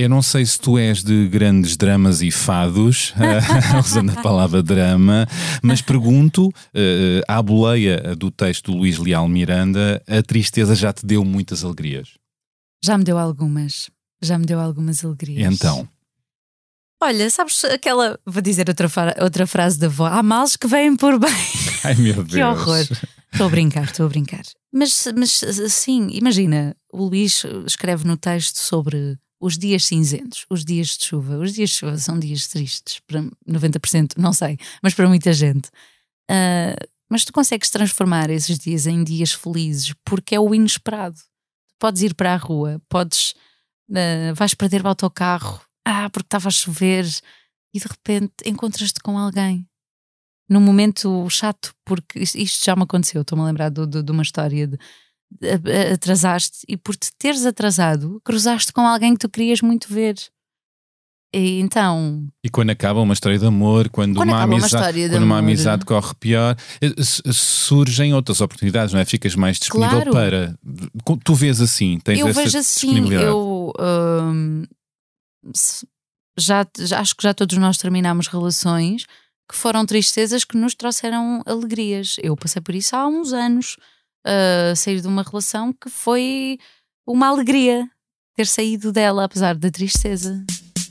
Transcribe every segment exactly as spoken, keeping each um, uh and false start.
Eu não sei se tu és de grandes dramas e fados, usando a palavra drama, mas pergunto, uh, à boleia do texto do Luís Leal Miranda, a tristeza já te deu muitas alegrias? Já me deu algumas, já me deu algumas alegrias. E então? Olha, sabes aquela, vou dizer outra, outra frase da avó, há males que vêm por bem. Ai meu Deus. Que horror. Estou a brincar, estou a brincar. Mas, mas sim, imagina, o Luís escreve no texto sobre os dias cinzentos, os dias de chuva. Os dias de chuva são dias tristes, para noventa por cento, não sei, mas para muita gente. Uh, mas tu consegues transformar esses dias em dias felizes, porque é o inesperado. Podes ir para a rua, podes, uh, vais perder o autocarro, ah, porque estava a chover, e de repente encontras-te com alguém num momento chato, porque isto, isto já me aconteceu. Estou-me a lembrar de, de, de uma história de, de, de atrasaste, e por te teres atrasado cruzaste com alguém que tu querias muito ver. E então, e quando acaba uma história de amor, quando, quando uma, amizade, uma, quando amor, uma amizade corre pior, surgem outras oportunidades, não é? Ficas mais disponível. Claro. Para. Tu vês assim, tens eu essa vejo assim, disponibilidade. Eu hum, já, já acho que já todos nós terminamos relações que foram tristezas que nos trouxeram alegrias. Eu passei por isso há uns anos, uh, sair de uma relação que foi uma alegria ter saído dela, apesar da tristeza.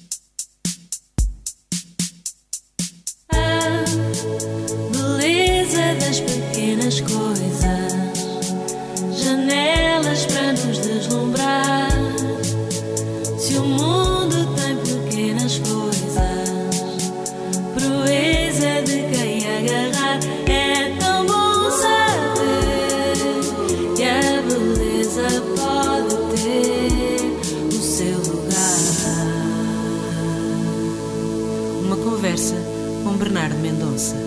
Das pequenas coisas, janelas para nos deslumbrar. Se o mundo tem pequenas coisas, proeza de quem agarrar. É tão bom saber que a beleza pode ter o seu lugar. Uma conversa com Bernardo Mendonça.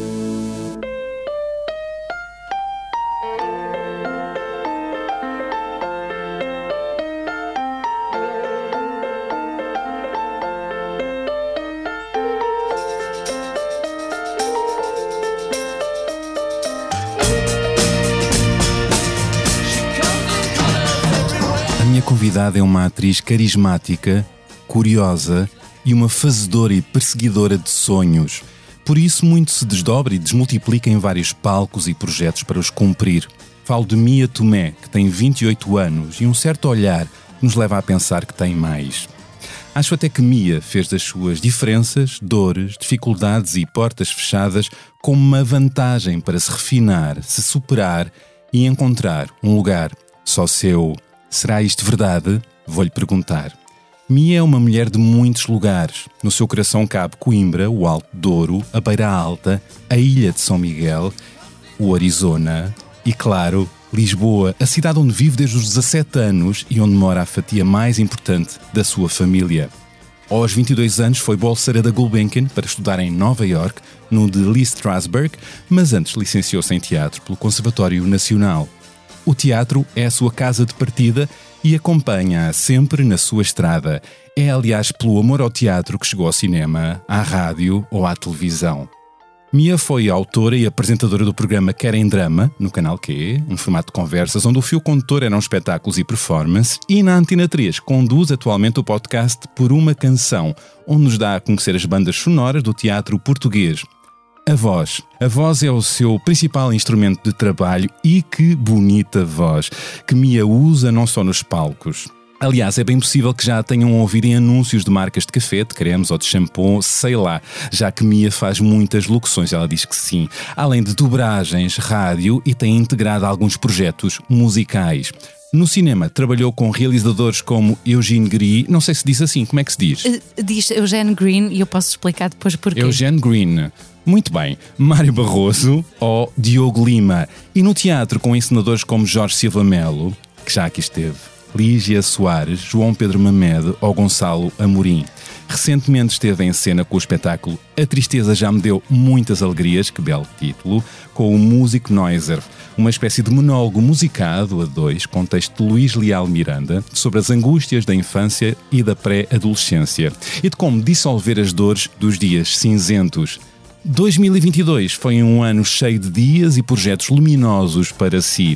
A minha convidada é uma atriz carismática, curiosa e uma fazedora e perseguidora de sonhos. Por isso muito se desdobra e desmultiplica em vários palcos e projetos para os cumprir. Falo de Mia Tomé, que tem vinte e oito anos e um certo olhar que nos leva a pensar que tem mais. Acho até que Mia fez das suas diferenças, dores, dificuldades e portas fechadas como uma vantagem para se refinar, se superar e encontrar um lugar só seu. Será isto verdade? Vou-lhe perguntar. Mia é uma mulher de muitos lugares. No seu coração cabe Coimbra, o Alto Douro, a Beira Alta, a Ilha de São Miguel, o Arizona e, claro, Lisboa, a cidade onde vive desde os dezassete anos e onde mora a fatia mais importante da sua família. Aos vinte e dois anos foi bolseira da Gulbenkian para estudar em Nova York, no de Lee Strasberg, mas antes licenciou-se em teatro pelo Conservatório Nacional. O teatro é a sua casa de partida e acompanha-a sempre na sua estrada. É, aliás, pelo amor ao teatro que chegou ao cinema, à rádio ou à televisão. Mia foi autora e apresentadora do programa Querem Drama, no Canal Q, um formato de conversas onde o fio condutor eram espetáculos e performance, e na Antena três conduz atualmente o podcast Por Uma Canção, onde nos dá a conhecer as bandas sonoras do teatro português. A voz. A voz é o seu principal instrumento de trabalho e que bonita voz, que Mia usa não só nos palcos. Aliás, é bem possível que já a tenham ouvido em anúncios de marcas de café, de cremes ou de shampoo, sei lá, já que Mia faz muitas locuções, ela diz que sim, além de dobragens, rádio e tem integrado alguns projetos musicais. No cinema, trabalhou com realizadores como Eugene Green, não sei se diz assim, como é que se diz? Uh, diz Eugene Green e eu posso explicar depois porquê. Eugene Green. Muito bem, Mário Barroso ou Diogo Lima. E no teatro com encenadores como Jorge Silva Melo, que já aqui esteve, Lígia Soares, João Pedro Mamed ou Gonçalo Amorim. Recentemente esteve em cena com o espetáculo A Tristeza Já Me Deu Muitas Alegrias, que belo título, com o músico Noiser, uma espécie de monólogo musicado a dois, com texto de Luís Leal Miranda, sobre as angústias da infância e da pré-adolescência e de como dissolver as dores dos dias cinzentos. dois mil e vinte e dois foi um ano cheio de dias e projetos luminosos para si.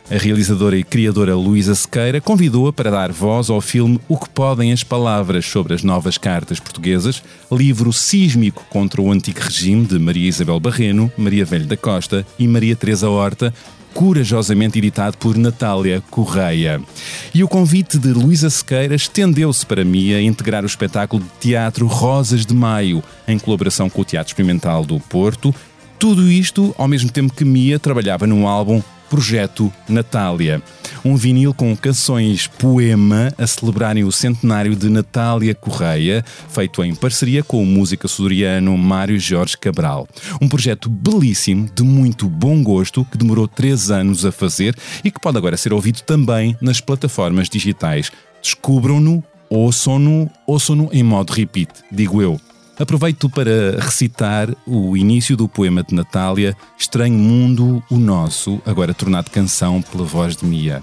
A realizadora e criadora Luísa Sequeira convidou-a para dar voz ao filme O que Podem as Palavras sobre as Novas Cartas Portuguesas, livro sísmico contra o antigo regime de Maria Isabel Barreno, Maria Velho da Costa e Maria Teresa Horta, corajosamente editado por Natália Correia. E o convite de Luísa Sequeira estendeu-se para Mia a integrar o espetáculo de teatro Rosas de Maio, em colaboração com o Teatro Experimental do Porto. Tudo isto ao mesmo tempo que Mia trabalhava no álbum Projeto Natália, um vinil com canções poema a celebrarem o centenário de Natália Correia, feito em parceria com o músico açoriano Mário Jorge Cabral. Um projeto belíssimo, de muito bom gosto, que demorou três anos a fazer e que pode agora ser ouvido também nas plataformas digitais. Descubram-no, ouçam-no, ouçam-no em modo repeat, digo eu. Aproveito para recitar o início do poema de Natália, Estranho Mundo, o Nosso, agora tornado canção pela voz de Mia.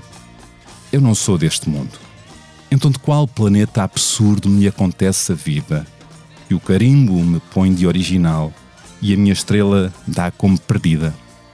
Eu não sou deste mundo. Então de qual planeta absurdo me acontece a vida? Que o carimbo me põe de original e a minha estrela dá como perdida.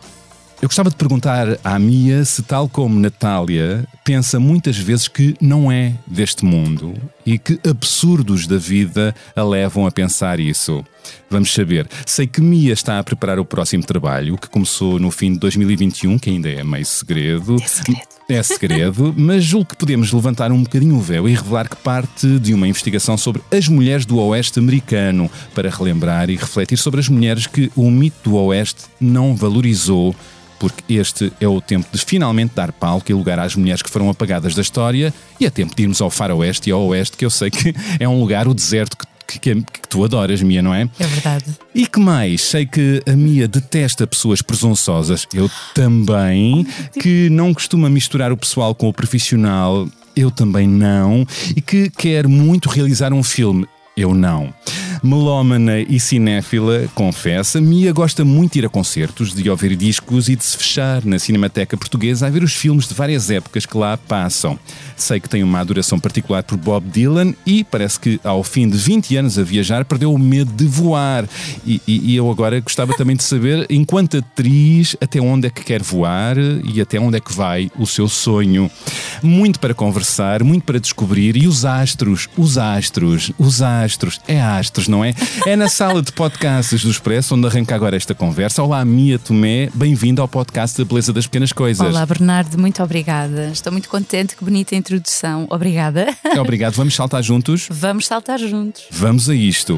Eu gostava de perguntar à Mia se, tal como Natália, pensa muitas vezes que não é deste mundo e que absurdos da vida a levam a pensar isso. Vamos saber. Sei que Mia está a preparar o próximo trabalho, que começou no fim de dois mil e vinte e um, que ainda é meio segredo. É segredo. É segredo, mas julgo que podemos levantar um bocadinho o véu e revelar que parte de uma investigação sobre as mulheres do Oeste americano, para relembrar e refletir sobre as mulheres que o mito do Oeste não valorizou, porque este é o tempo de finalmente dar palco e lugar às mulheres que foram apagadas da história, e é tempo de irmos ao faroeste e ao oeste, que eu sei que é um lugar, o deserto, que, que, que tu adoras, Mia, não é? É verdade. E que mais? Sei que a Mia detesta pessoas presunçosas, eu também, que não costuma misturar o pessoal com o profissional, eu também não, e que quer muito realizar um filme. Eu não. Melómana e cinéfila, confessa, Mia gosta muito de ir a concertos, de ouvir discos e de se fechar na Cinemateca Portuguesa a ver os filmes de várias épocas que lá passam. Sei que tem uma adoração particular por Bob Dylan e parece que ao fim de vinte anos a viajar perdeu o medo de voar. E, e, e eu agora gostava também de saber, enquanto atriz, até onde é que quer voar e até onde é que vai o seu sonho. Muito para conversar, muito para descobrir, e os astros, os astros, os astros, é astros, não é? É na sala de podcasts do Expresso onde arranca agora esta conversa. Olá, Mia Tomé, bem-vinda ao podcast da Beleza das Pequenas Coisas. Olá, Bernardo, muito obrigada. Estou muito contente, que bonita introdução. Obrigada. Obrigado, vamos saltar juntos? Vamos saltar juntos. Vamos a isto.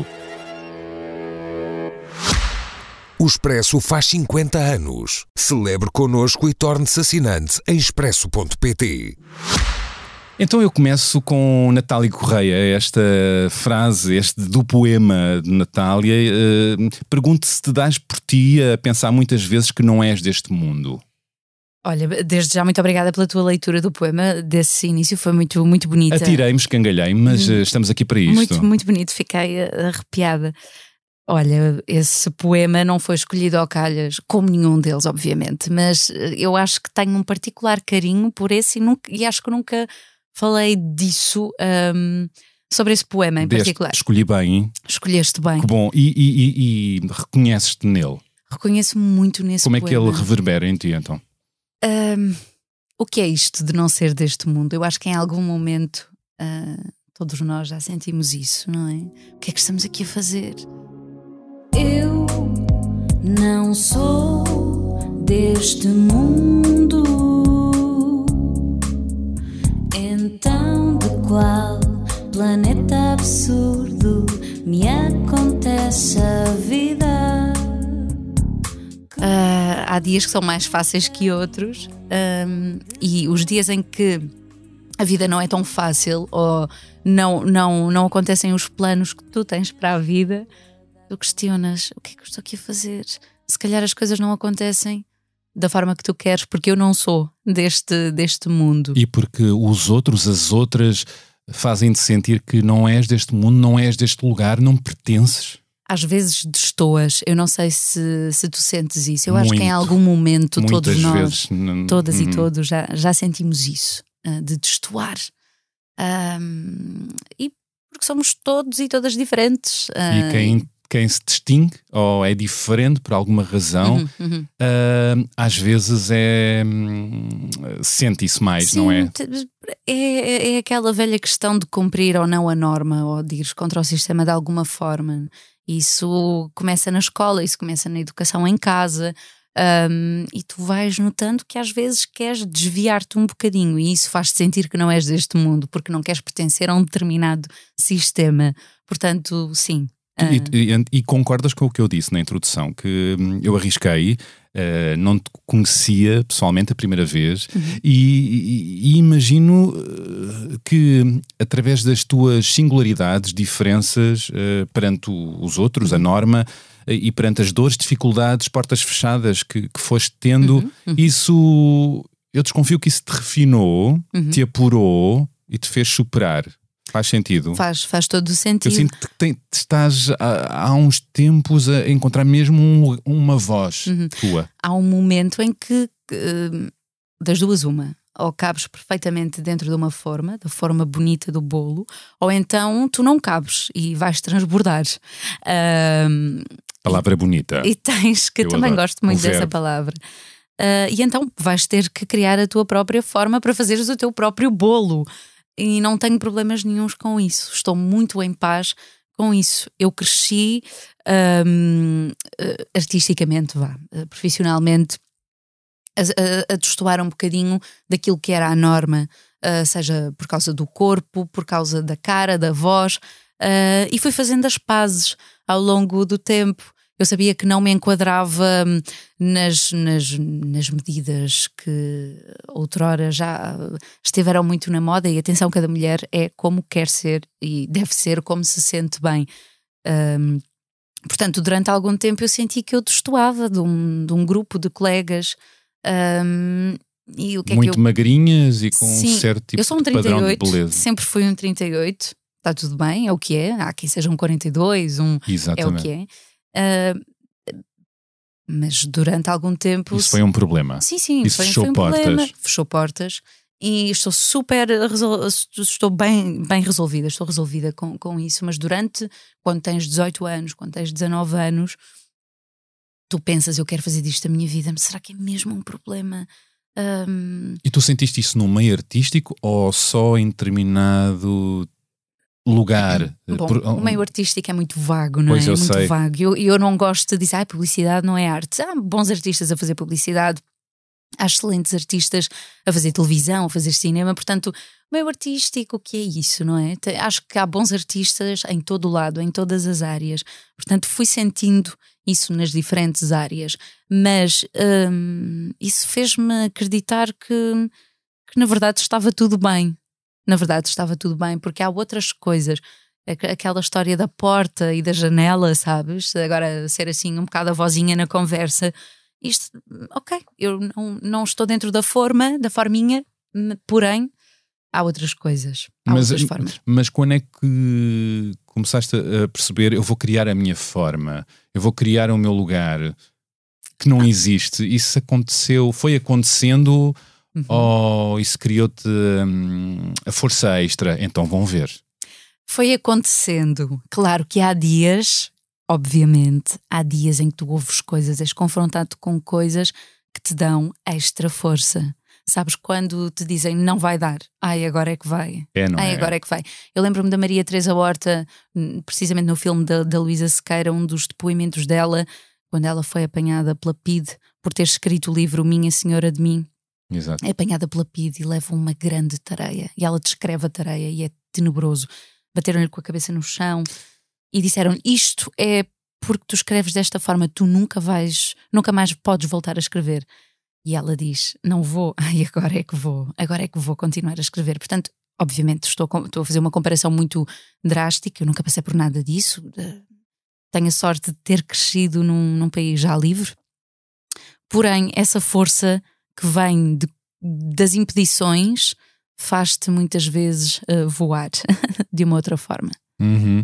O Expresso faz cinquenta anos. Celebre connosco e torne-se assinante em expresso ponto pt. Então eu começo com Natália Correia, esta frase, este do poema de Natália. Uh, pergunto se te dás por ti a pensar muitas vezes que não és deste mundo. Olha, desde já muito obrigada pela tua leitura do poema, desse início, foi muito, muito bonita. Atirei-me, escangalhei, mas hum, estamos aqui para isto. Muito, muito bonito, fiquei arrepiada. Olha, esse poema não foi escolhido ao calhas, como nenhum deles, obviamente, mas eu acho que tenho um particular carinho por esse e, nunca, e acho que nunca falei disso, um, sobre esse poema em Deste, particular. Escolhi bem, hein? Escolheste bem. Que bom, e, e, e, e reconheces-te nele? Reconheço muito nesse Como poema. Como é que ele reverbera em ti, então? Um, o que é isto de não ser deste mundo? Eu acho que em algum momento uh, todos nós já sentimos isso, não é? O que é que estamos aqui a fazer? Eu não sou deste mundo, então de qual planeta absurdo me acontece a vida? Uh, há dias que são mais fáceis que outros, um, e os dias em que a vida não é tão fácil ou não, não, não acontecem os planos que tu tens para a vida, tu questionas: o que é que eu estou aqui a fazer? Se calhar as coisas não acontecem da forma que tu queres, porque eu não sou deste, deste mundo. E porque os outros, as outras, fazem-te sentir que não és deste mundo, não és deste lugar, não pertences. Às vezes destoas, eu não sei se, se tu sentes isso. Eu Muito, acho que em algum momento todos nós, vezes, não, todas hum. e todos, já, já sentimos isso, uh, de destoar. Um, e porque somos todos e todas diferentes. Uh, E quem quem se distingue ou é diferente por alguma razão, Uhum, uhum. uh, às vezes é hum, sente isso mais, Sim, não é? é? É aquela velha questão de cumprir ou não a norma, ou de ir contra o sistema de alguma forma. Isso começa na escola, isso começa na educação em casa. Um, e tu vais notando que às vezes queres desviar-te um bocadinho, e isso faz-te sentir que não és deste mundo, porque não queres pertencer a um determinado sistema. Portanto, sim. E, e, e concordas com o que eu disse na introdução, que hum, eu arrisquei, uh, não te conhecia pessoalmente a primeira vez, uhum. e, e, e imagino uh, que através das tuas singularidades, diferenças uh, perante os outros, a norma, uh, e perante as dores, dificuldades, portas fechadas que, que foste tendo, uhum. Uhum. isso, eu desconfio que isso te refinou, uhum. te apurou e te fez superar. Faz sentido? Faz, faz todo o sentido. Eu sinto que tem, estás há, há uns tempos a encontrar mesmo um, uma voz uhum. tua. Há um momento em que, que, das duas uma, ou cabes perfeitamente dentro de uma forma, da forma bonita do bolo, ou então tu não cabes e vais transbordar. Um, palavra e, bonita. E tens, que eu também adoro. Gosto muito o dessa verbo. Palavra. Uh, e então vais ter que criar a tua própria forma para fazeres o teu próprio bolo. E não tenho problemas nenhuns com isso. Estou muito em paz com isso. Eu cresci um, artisticamente, vá, profissionalmente, a, a, a destoar um bocadinho daquilo que era a norma, uh, seja por causa do corpo, por causa da cara, da voz, uh, e fui fazendo as pazes ao longo do tempo. Eu sabia que não me enquadrava nas, nas, nas medidas que outrora já estiveram muito na moda, e atenção, cada mulher é como quer ser e deve ser como se sente bem. Um, portanto, durante algum tempo eu senti que eu destoava de um, de um grupo de colegas. Um, e o que muito é que eu... magrinhas e com Sim, um certo tipo eu sou um de padrão trinta e oito, de beleza. sempre fui um trinta e oito, está tudo bem, é o que é. Há quem seja um quarenta e dois, um, é o que é. Uh, mas durante algum tempo isso foi um problema. Sim, sim, isso foi, fechou foi um portas. problema. Fechou portas e estou super resol... estou bem, bem resolvida, estou resolvida com, com isso. Mas durante, quando tens dezoito anos, quando tens dezanove anos, tu pensas, eu quero fazer disto a minha vida, mas será que é mesmo um problema? Um... E tu sentiste isso no meio artístico ou só em determinado lugar? Bom, Por... o meio artístico é muito vago, não pois é? Eu é muito sei. vago. E eu, eu não gosto de dizer, ah, publicidade não é arte. Há bons artistas a fazer publicidade, há excelentes artistas a fazer televisão, a fazer cinema. Portanto, o meio artístico, o que é isso, não é? Acho que há bons artistas em todo o lado, em todas as áreas. Portanto, fui sentindo isso nas diferentes áreas. Mas hum, isso fez-me acreditar que, que na verdade estava tudo bem. Na verdade estava tudo bem, porque há outras coisas. Aquela história da porta e da janela, sabes? Agora ser assim um bocado a vozinha na conversa. Isto, ok, eu não, não estou dentro da forma, da forminha, porém há outras coisas, há mas, outras formas. Mas quando é que começaste a perceber, eu vou criar a minha forma, eu vou criar o meu lugar, que não ah. existe? Isso aconteceu, foi acontecendo... Uhum. Oh, isso criou-te hum, a força extra, então vão ver. Foi acontecendo. Claro que há dias, obviamente, há dias em que tu ouves coisas, és confrontado com coisas que te dão extra força. Sabes, quando te dizem não vai dar, ai, agora é que vai. É, não ai, é? agora é que vai. Eu lembro-me da Maria Teresa Horta, precisamente no filme da, da Luísa Sequeira, um dos depoimentos dela, quando ela foi apanhada pela P I D por ter escrito o livro Minha Senhora de Mim. Exato. É apanhada pela P I D e leva uma grande tareia, e ela descreve a tareia e é tenebroso. Bateram-lhe com a cabeça no chão e disseram, isto é porque tu escreves desta forma, tu nunca vais, nunca mais podes voltar a escrever. E ela diz, não vou, ai, agora é que vou, agora é que vou continuar a escrever. Portanto, obviamente estou, estou a fazer uma comparação muito drástica, eu nunca passei por nada disso. Tenho a sorte de ter crescido num, num país já livre, porém essa força que vem de, das impedições faz-te muitas vezes uh, voar de uma outra forma. Uhum.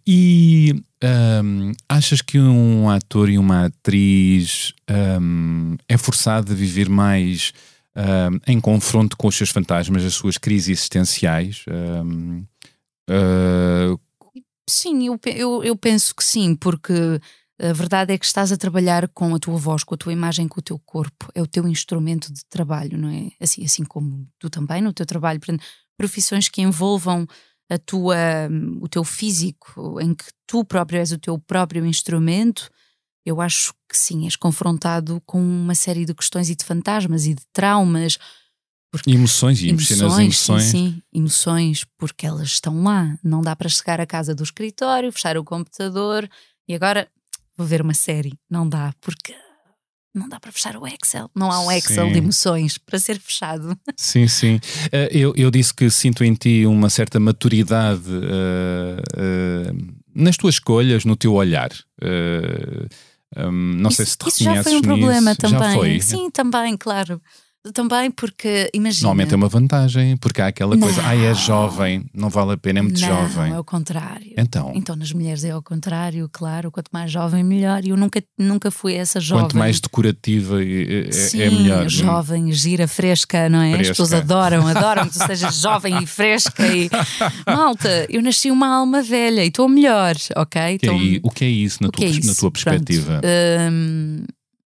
E um, achas que um ator e uma atriz um, é forçado a viver mais um, em confronto com os seus fantasmas, as suas crises existenciais? Um, uh, Sim, eu, eu, eu penso que sim, porque a verdade é que estás a trabalhar com a tua voz, com a tua imagem, com o teu corpo. É o teu instrumento de trabalho, não é? Assim, assim como tu também no teu trabalho. Portanto, profissões que envolvam a tua, o teu físico, em que tu próprio és o teu próprio instrumento, eu acho que sim, és confrontado com uma série de questões e de fantasmas e de traumas. Porque Emoções e emoções, nas emoções. Sim, sim, emoções, porque elas estão lá. Não dá para chegar à casa do escritório, fechar o computador e agora vou ver uma série. Não dá, porque não dá para fechar o Excel. Não há um Excel Sim. de emoções para ser fechado. Sim, sim. Uh, eu, eu disse que sinto em ti uma certa maturidade uh, uh, nas tuas escolhas, no teu olhar. Uh, um, não isso, sei se te isso já reconheces foi um problema nisso. também. Já foi? Sim, também, claro. Também porque, imagina... Normalmente é uma vantagem, porque há aquela Não. coisa, ai, é jovem, não vale a pena, é muito não, jovem. Não, é o contrário. Então? Então nas mulheres é ao contrário, claro, quanto mais jovem melhor. E eu nunca, nunca fui essa jovem. Quanto mais decorativa é, Sim, é melhor. jovem, gira, fresca, não é? Fresca. As pessoas adoram, adoram que tu sejas jovem e fresca e... Malta, eu nasci uma alma velha e estou melhor, ok? Que Tô... é, i- o que é isso na, O tua, que é pers- na isso? tua perspectiva? Pronto, hum,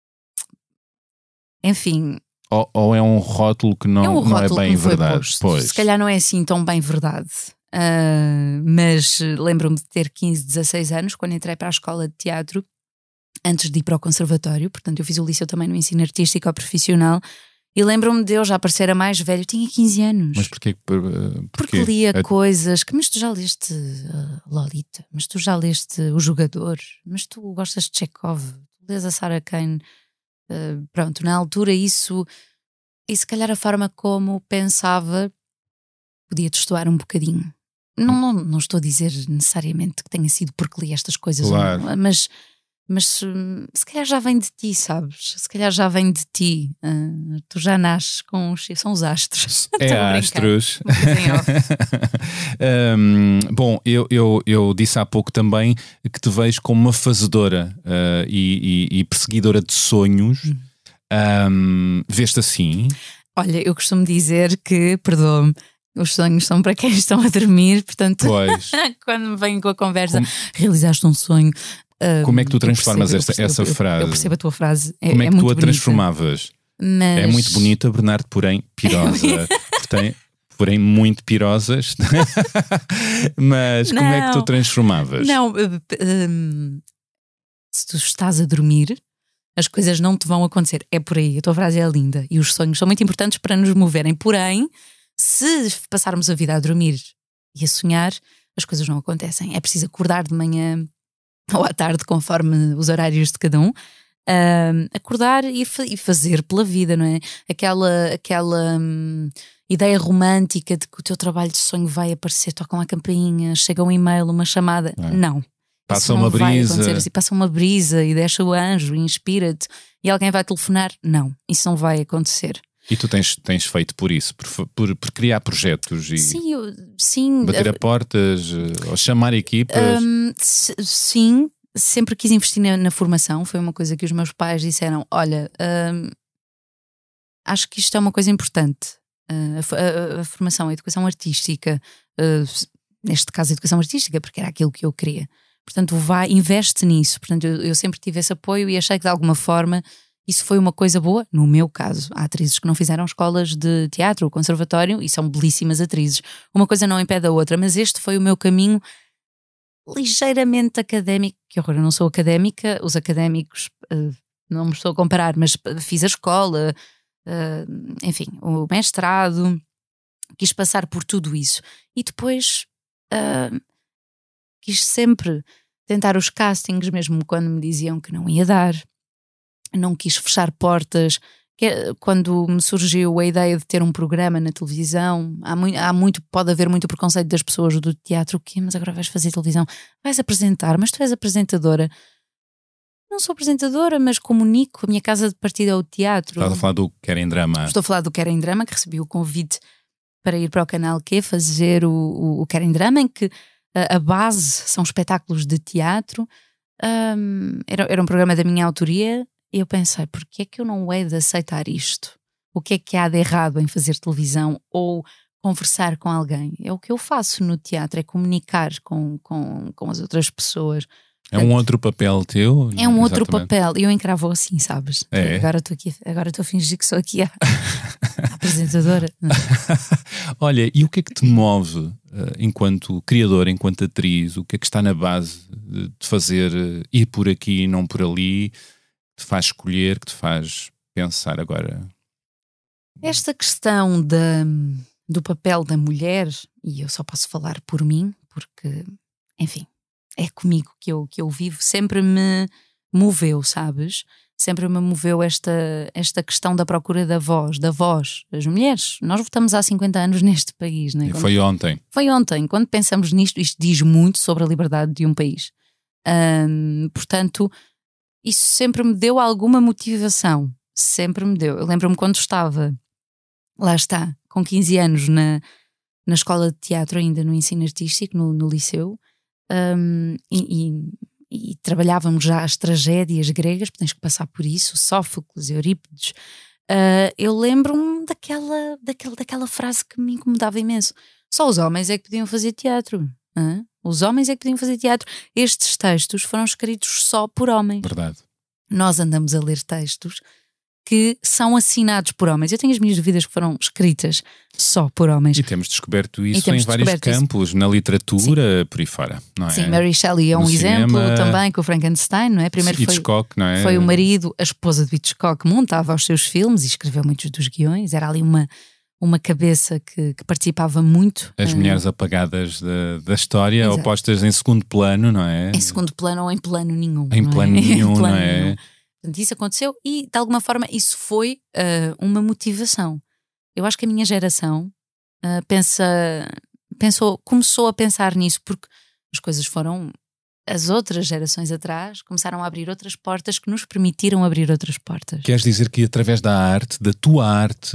Enfim, Ou, ou é um rótulo que não é é, um não é rótulo que bem me foi verdade? posto. Pois. Se calhar não é assim tão bem verdade. Ah, mas lembro-me de ter quinze, dezasseis anos quando entrei para a escola de teatro, antes de ir para o conservatório. Portanto, eu fiz o liceu também no ensino artístico ao profissional. E lembro-me de eu já parecer a mais velha. Eu tinha quinze anos. Mas porquê? Por, uh, Porque porquê? lia É- coisas que, mas tu já leste uh, Lolita, mas tu já leste O Jogador, mas tu gostas de Chekhov, tu lês a Sarah Kane. Uh, pronto, na altura isso, e se calhar a forma como pensava podia destoar um bocadinho. Não, não, não estou a dizer necessariamente que tenha sido porque li estas coisas, Claro. ou não, mas, mas hum, se calhar já vem de ti, sabes? Se calhar já vem de ti. Uh, tu já nasces com os. São os astros. Estou É a brincar. astros. Uma coisa em off. Hum, bom, eu, eu, eu disse há pouco também que te vejo como uma fazedora uh, e, e- e perseguidora de sonhos. Um, veste assim? Olha, eu costumo dizer que, perdoa-me, os sonhos são para quem estão a dormir, portanto, Pois. quando me vêm com a conversa, Como- realizaste um sonho. ah, Como é que tu eu transformas percebo, essa- eu essa percebo, eu- frase? Eu percebo a tua frase. É, Como é que é tu muito a bonita, transformavas? mas... É muito bonita, Bernardo, porém pirosa. porém, porém muito pirosas. Mas como é que tu Não. transformavas? Não, uh, um, se tu estás a dormir, as coisas não te vão acontecer. É por aí, a tua frase é linda. E os sonhos são muito importantes para nos moverem. Porém, se passarmos a vida a dormir e a sonhar, as coisas não acontecem. É preciso acordar de manhã ou à tarde, conforme os horários de cada um. Um, acordar e, fa- e fazer pela vida, não é? Aquela, aquela hum, ideia romântica de que o teu trabalho de sonho vai aparecer, tocam a campainha, chega um e-mail, uma chamada. É. Não. Passa Isso não uma vai brisa. acontecer assim. Passa uma brisa e deixa o anjo e inspira-te e alguém vai telefonar. Não, isso não vai acontecer. E tu tens, tens feito por isso, por, fa- por, por criar projetos e Sim, eu- sim. bater a portas, eh, ou chamar equipas. Hum, s- sim, sempre quis investir na, na formação. Foi uma coisa que os meus pais disseram: olha, hum, acho que isto é uma coisa importante. Uh, a, fo- a- a formação, a educação artística, uh, neste caso a educação artística, porque era aquilo que eu queria. Portanto, vai, investe nisso. Portanto, eu, eu sempre tive esse apoio e achei que de alguma forma isso foi uma coisa boa. No meu caso, há atrizes que não fizeram escolas de teatro ou conservatório e são belíssimas atrizes. Uma coisa não impede a outra, mas este foi o meu caminho ligeiramente académico. Que horror, eu não sou académica, os académicos uh, não me estou a comparar, mas fiz a escola, uh, enfim, o mestrado, quis passar por tudo isso e depois uh, quis sempre tentar os castings, mesmo quando me diziam que não ia dar. Não quis fechar portas. Que, quando me surgiu a ideia de ter um programa na televisão, há muito, há muito, pode haver muito preconceito das pessoas do teatro. O quê? Mas agora vais fazer televisão? Vais apresentar? Mas tu és apresentadora. Não sou apresentadora, mas comunico. A minha casa de partida é o teatro. Estás a falar do Querem Drama. Estou a falar do Querem Drama, que recebi o convite para ir para o canal Q fazer o, o, o Querem Drama, em que a, a base são espetáculos de teatro. Um, era, era um programa da minha autoria. E eu pensei, porque é que eu não hei de aceitar isto? O que é que há de errado em fazer televisão? Ou conversar com alguém. É o que eu faço no teatro, é comunicar com, com, com as outras pessoas. É um outro papel teu? É um outro Exatamente. papel. Eu encravo assim, sabes? É. Agora estou aqui, agora estou a fingir que sou aqui a, a apresentadora. Olha, e o que é que te move uh, enquanto criadora, enquanto atriz? O que é que está na base de, de fazer uh, ir por aqui e não por ali? Que te faz escolher, que te faz pensar agora? Esta questão da, do papel da mulher, e eu só posso falar por mim, porque, enfim, é comigo que eu, que eu vivo, sempre me moveu, sabes? Sempre me moveu esta, esta questão da procura da voz, da voz das mulheres. Nós votamos há cinquenta anos neste país, não é? E Quando, foi ontem. foi ontem. Quando pensamos nisto, isto diz muito sobre a liberdade de um país. Hum, portanto, isso sempre me deu alguma motivação. Sempre me deu. Eu lembro-me quando estava, lá está, com quinze anos na, na escola de teatro ainda, no ensino artístico, no, no liceu, um, e, e, e trabalhávamos já as tragédias gregas, tens que passar por isso, Sófocles, Eurípides. Uh, eu lembro-me daquela, daquela, daquela frase que me incomodava imenso. Só os homens é que podiam fazer teatro. Hã? Os homens é que podiam fazer teatro. Estes textos foram escritos só por homens. Verdade. Nós andamos a ler textos que são assinados por homens. Eu tenho as minhas dúvidas que foram escritas só por homens. E temos descoberto isso temos em vários campos, isso. Na literatura, Sim. Por aí fora, não é? Sim, Mary Shelley é um no exemplo cinema, também, com o Frankenstein, não é? Primeiro foi, Hitchcock, não é? foi o marido, a esposa de Hitchcock, montava os seus filmes e escreveu muitos dos guiões. Era ali uma, uma cabeça que, que participava muito. As uh, mulheres apagadas da, da história, Exato. Ou postas em segundo plano, não é? Em segundo plano ou em plano nenhum. Em não plano é? nenhum, em plano não é? nenhum. Portanto, isso aconteceu e, de alguma forma, isso foi uh, uma motivação. Eu acho que a minha geração uh, pensa, pensou, começou a pensar nisso porque as coisas foram... As outras gerações atrás começaram a abrir outras portas que nos permitiram abrir outras portas. Queres dizer que através da arte, da tua arte...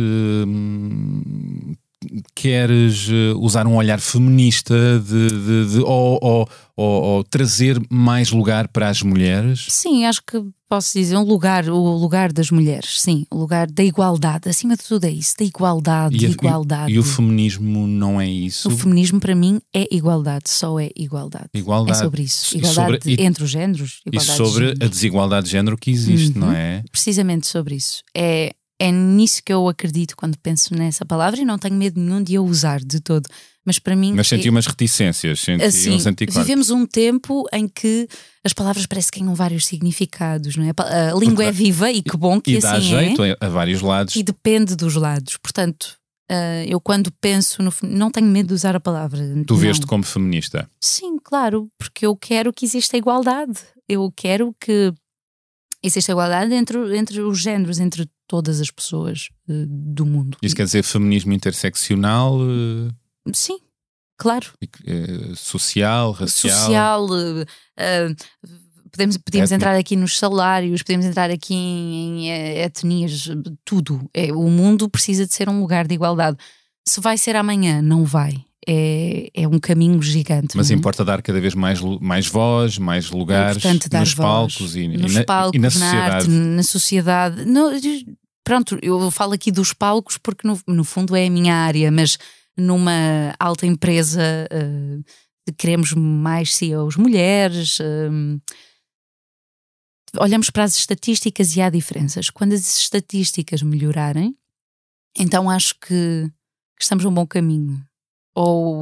Hum, queres usar um olhar feminista de, de, de, ou, ou, ou, ou trazer mais lugar para as mulheres? Sim, acho que posso dizer um lugar, o lugar das mulheres, sim, o lugar da igualdade, acima de tudo é isso, da igualdade, e, a, igualdade. E, e o feminismo não é isso? O feminismo para mim é igualdade, só é igualdade. Igualdade. É sobre isso, igualdade sobre, entre os géneros. E sobre de a desigualdade de género que existe, uhum. não é? Precisamente sobre isso. É... É nisso que eu acredito quando penso nessa palavra e não tenho medo nenhum de a usar de todo. Mas para mim... Mas senti é, umas reticências, senti assim, uns antiquários. Vivemos um tempo em que as palavras parece que ganham vários significados, não é? A língua Porque, é viva e que bom que e assim dá jeito é. a vários lados. E depende dos lados. Portanto, eu quando penso no... Não tenho medo de usar a palavra. Tu vês-te como feminista? Sim, claro. Porque eu quero que exista igualdade. Eu quero que exista igualdade entre, entre os géneros, entre todas as pessoas uh, do mundo. Isso quer dizer feminismo interseccional? Uh, Sim, claro. Uh, social, racial? Social. Uh, uh, podemos podemos entrar aqui nos salários, podemos entrar aqui em, em etnias, tudo. É, o mundo precisa de ser um lugar de igualdade. Se vai ser amanhã, não vai. É, é um caminho gigante. Mas não é? Importa dar cada vez mais, mais voz, mais lugares é dar nos voz, palcos e, nos e, na, palcos, e na na sociedade. Arte, na sociedade. No, pronto, eu falo aqui dos palcos porque no, no fundo é a minha área, mas numa alta empresa uh, queremos mais C E Os mulheres. Uh, olhamos para as estatísticas e há diferenças. Quando as estatísticas melhorarem, então acho que, que estamos num bom caminho. Ou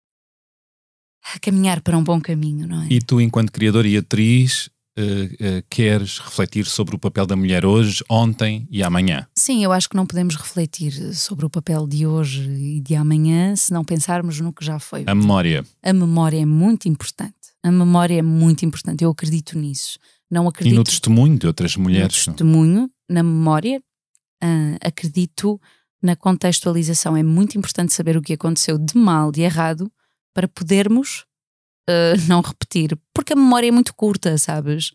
a caminhar para um bom caminho, não é? E tu, enquanto criadora e atriz, uh, uh, queres refletir sobre o papel da mulher hoje, ontem e amanhã? Sim, eu acho que não podemos refletir sobre o papel de hoje e de amanhã se não pensarmos no que já foi. A memória. A memória é muito importante. A memória é muito importante. Eu acredito nisso. Não acredito... E no testemunho de outras mulheres. No testemunho, na memória, uh, acredito... Na contextualização é muito importante saber o que aconteceu de mal, de errado, para podermos uh, não repetir. Porque a memória é muito curta, sabes?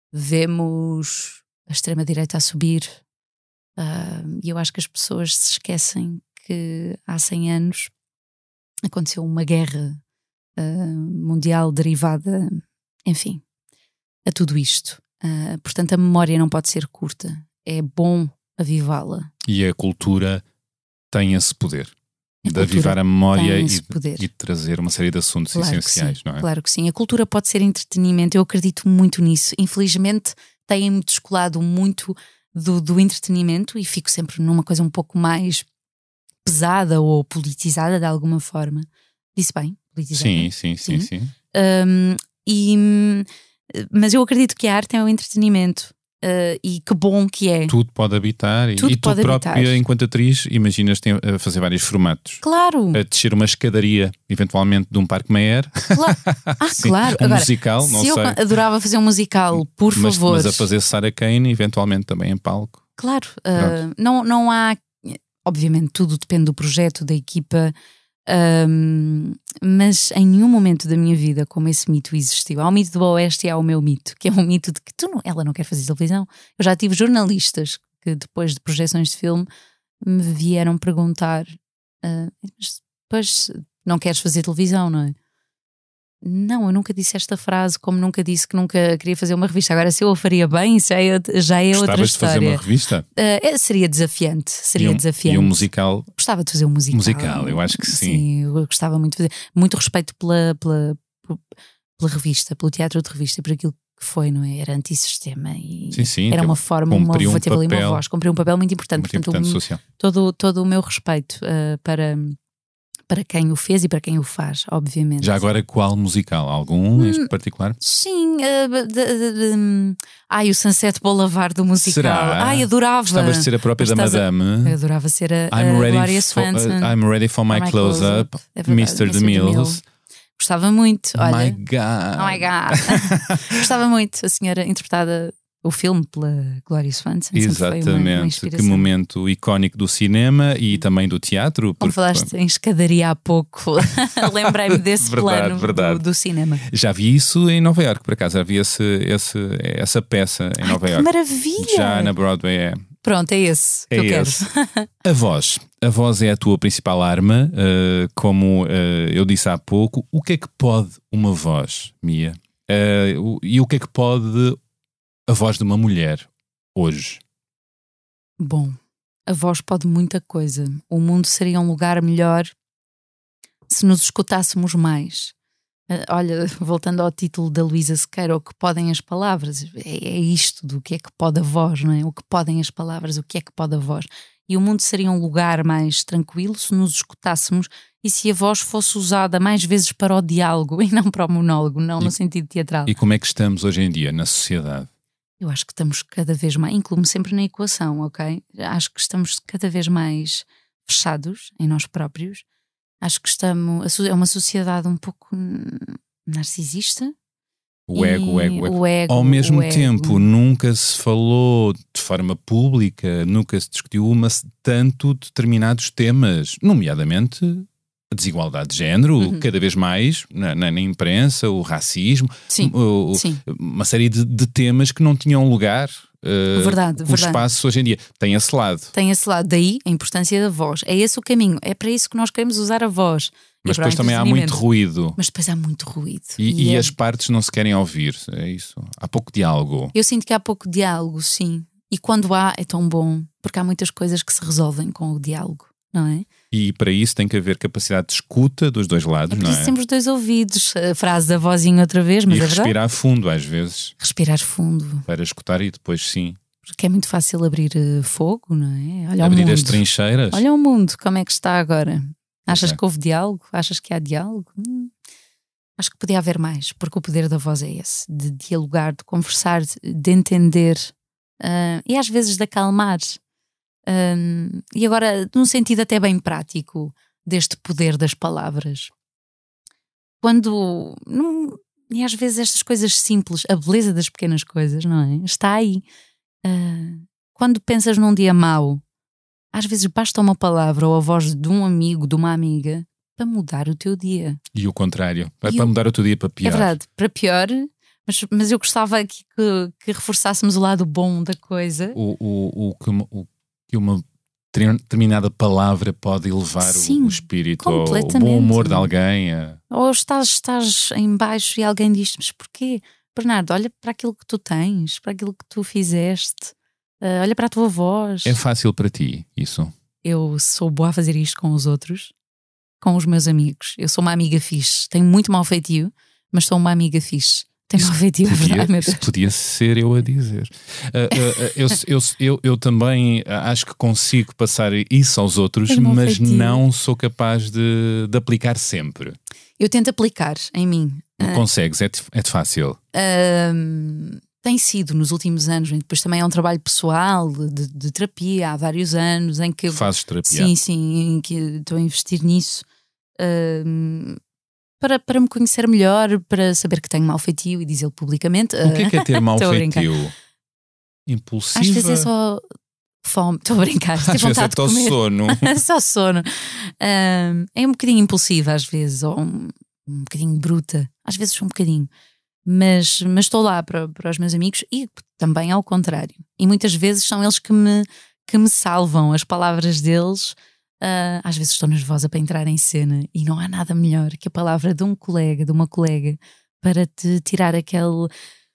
Vemos a extrema-direita a subir uh, e eu acho que as pessoas se esquecem que há cem anos aconteceu uma guerra uh, mundial derivada, enfim, a tudo isto. Uh, portanto, a memória não pode ser curta. É bom avivá-la. E a cultura tem esse poder. A de avivar cultura a memória tem e, esse poder. e de trazer uma série de assuntos Claro que essenciais, sim, não é? Claro que sim. A cultura pode ser entretenimento, eu acredito muito nisso. Infelizmente têm-me descolado muito do, do entretenimento e fico sempre numa coisa um pouco mais pesada ou politizada de alguma forma. Disse bem, politizada? Sim, sim, sim, sim. Um, e, mas eu acredito que a arte é o entretenimento. Uh, e que bom que é. Tudo pode habitar. Tudo e tu pode própria, habitar. enquanto atriz, imaginas-te a fazer vários formatos. Claro. A descer uma escadaria, eventualmente, de um Parque Meyer. Claro. Ah, Sim, claro. Um Agora, musical, não se sei. eu adorava fazer um musical, por mas, favor. Mas a fazer Sarah Kane, eventualmente também em palco. Claro. Uh, não, não há. Obviamente, tudo depende do projeto, da equipa. Um, mas em nenhum momento da minha vida como esse mito existiu. Há o mito do Oeste e há o meu mito, que é um mito de que tu não, ela não quer fazer televisão. Eu já tive jornalistas que depois de projeções de filme me vieram perguntar uh, mas depois não queres fazer televisão, não é? Não, eu nunca disse esta frase, como nunca disse que nunca queria fazer uma revista. Agora, se eu a faria bem, isso já é, já é outra Gostavas história. de fazer uma revista? Uh, é, seria desafiante. Seria e um, desafiante. E um musical? Gostava de fazer um musical. Musical, eu acho que sim. Sim, eu gostava muito de fazer. Muito respeito pela, pela, pela revista, pelo teatro de revista, por aquilo que foi, não é? Era antissistema e sim, sim, era uma forma, uma, um teve ali uma papel, voz, cumpriu um papel muito importante. muito Portanto, importante um, social. Todo, todo o meu respeito uh, para. Para quem o fez e para quem o faz, obviamente. Já agora, qual musical? Algum em hum, particular? Sim. Uh, de, de, de, um, ai, o Sunset Boulevard do musical. Será? Ai, adorava. Gostavas de ser a própria da Madame? A, eu adorava ser a, a I'm ready Gloria for, Swanson. uh, I'm ready for my, my close-up. Close é mister DeMille. Gostava muito. Olha, my God. Oh my God. Gostava muito. A senhora interpretada o filme pela Gloria Swanson. Exatamente. Foi uma, uma que momento icónico do cinema e também do teatro. Como porque... falaste em escadaria há pouco, lembrei-me desse verdade, plano verdade. Do, do cinema. Já vi isso em Nova Iorque, por acaso. Já vi esse, esse, essa peça em Ai, Nova que Iorque. Maravilha! Já na Broadway é. Pronto, é esse que é eu esse. quero. A voz. A voz é a tua principal arma. Uh, como uh, eu disse há pouco, o que é que pode uma voz, Mia? Uh, e o que é que pode a voz de uma mulher hoje? Bom, a voz pode muita coisa. O mundo seria um lugar melhor se nos escutássemos mais. Uh, olha, voltando ao título da Luísa Sequeira, o que podem as palavras, é, é isto do que é que pode a voz, não é? O que podem as palavras, o que é que pode a voz. E o mundo seria um lugar mais tranquilo se nos escutássemos e se a voz fosse usada mais vezes para o diálogo e não para o monólogo, não e, no sentido teatral. E como é que estamos hoje em dia na sociedade? Eu acho que estamos cada vez mais, incluo-me sempre na equação, ok? Acho que estamos cada vez mais fechados em nós próprios. Acho que estamos, é uma sociedade um pouco narcisista. O ego, o ego, o ego. Ao mesmo o tempo, ego. nunca se falou de forma pública, nunca se discutiu uma, tanto determinados temas, nomeadamente a desigualdade de género, uhum. cada vez mais na, na, na imprensa, o racismo, sim, o, sim. uma série de, de temas que não tinham lugar. Uh, verdade, o verdade. espaço hoje em dia tem esse lado. Tem esse lado, daí a importância da voz. É esse o caminho, é para isso que nós queremos usar a voz. Mas depois também há muito ruído. Mas depois há muito ruído. E, e, e é... as partes não se querem ouvir, é isso. Há pouco diálogo. Eu sinto que há pouco diálogo, sim. E quando há é tão bom, porque há muitas coisas que se resolvem com o diálogo, não é? E para isso tem que haver capacidade de escuta dos dois lados, é não é? Temos dois ouvidos, a frase da vozinha outra vez, mas e é respirar verdade? fundo às vezes. Respirar fundo. Para escutar e depois sim. Porque é muito fácil abrir uh, fogo, não é? Olha abrir o mundo. as trincheiras. Olha o mundo, como é que está agora? Achas é. que houve diálogo? Achas que há diálogo? Hum. Acho que podia haver mais, porque o poder da voz é esse, de dialogar, de conversar, de entender uh, e às vezes de acalmar. Um, e agora, num sentido até bem prático deste poder das palavras. Quando... Num, e às vezes estas coisas simples, a beleza das pequenas coisas, não é? Está aí. Uh, quando pensas num dia mau, às vezes basta uma palavra ou a voz de um amigo, de uma amiga, para mudar o teu dia. E o contrário, é e para o... mudar o teu dia para pior. É verdade, para pior, mas, mas eu gostava aqui que, que reforçássemos o lado bom da coisa. O, o, o, que, uma, o que uma determinada palavra pode elevar Sim, o, o espírito, ou o completamente. bom humor de alguém. A... Ou estás, estás em baixo e alguém diz: mas porquê? Bernardo, olha para aquilo que tu tens, para aquilo que tu fizeste, uh, olha para a tua voz. É fácil para ti isso? Eu sou boa a fazer isto com os outros. com os meus amigos. Eu sou uma amiga fixe. Tenho muito mau feitio, mas sou uma amiga fixe. Tenho mau feitio, é verdade, meu Deus. Isso podia ser eu a dizer. Uh, uh, uh, eu, eu, eu, eu também acho que consigo passar isso aos outros, Tenho mau mas feitio. não sou capaz de, de aplicar sempre. Eu tento aplicar em mim. Não consegues, é de, é de fácil. Uh, tem sido nos últimos anos, depois também é um trabalho pessoal de, de terapia há vários anos em que eu, Fazes terapia? sim, sim, em que estou a investir nisso uh, para, para me conhecer melhor, para saber que tenho mau feitio e dizê-lo publicamente. O que é que é ter mau Estou a brincar. feitio? Impulsiva? Às vezes é só fome, estou a brincar, Às ter vezes é vontade de só comer. sono. Só sono. Uh, é um bocadinho impulsiva às vezes, ou um, um bocadinho bruta, às vezes um bocadinho. Mas, mas estou lá para, para os meus amigos e também ao contrário. E muitas vezes são eles que me, que me salvam. As palavras deles, uh, às vezes estou nervosa para entrar em cena e não há nada melhor que a palavra de um colega, de uma colega, para te tirar aquele,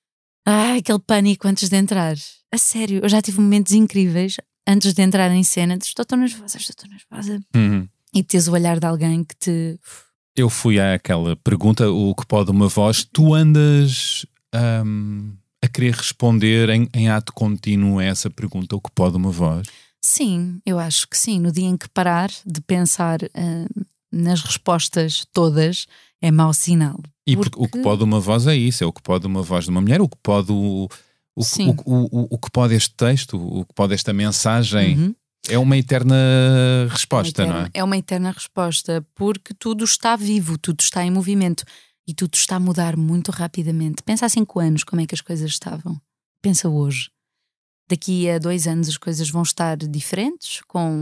ah, aquele pânico antes de entrar. A sério, eu já tive momentos incríveis antes de entrar em cena. De, estou tão nervosa, estou tão nervosa. Uhum. E tens o olhar de alguém que te... Eu fui àquela pergunta, o que pode uma voz. Tu andas hum, a querer responder em, em ato contínuo a essa pergunta, o que pode uma voz? Sim, eu acho que sim. No dia em que parar de pensar uh, nas respostas todas, é mau sinal. E porque... o que pode uma voz é isso, é o que pode uma voz de uma mulher, o que pode o, o, Sim. o, o, o, o que pode este texto, o que pode esta mensagem. Uhum. É uma eterna resposta, Uma eterna- não é? É uma eterna resposta, porque tudo está vivo, tudo está em movimento e tudo está a mudar muito rapidamente. Pensa há cinco anos como é que as coisas estavam. Pensa hoje. Daqui a dois anos as coisas vão estar diferentes,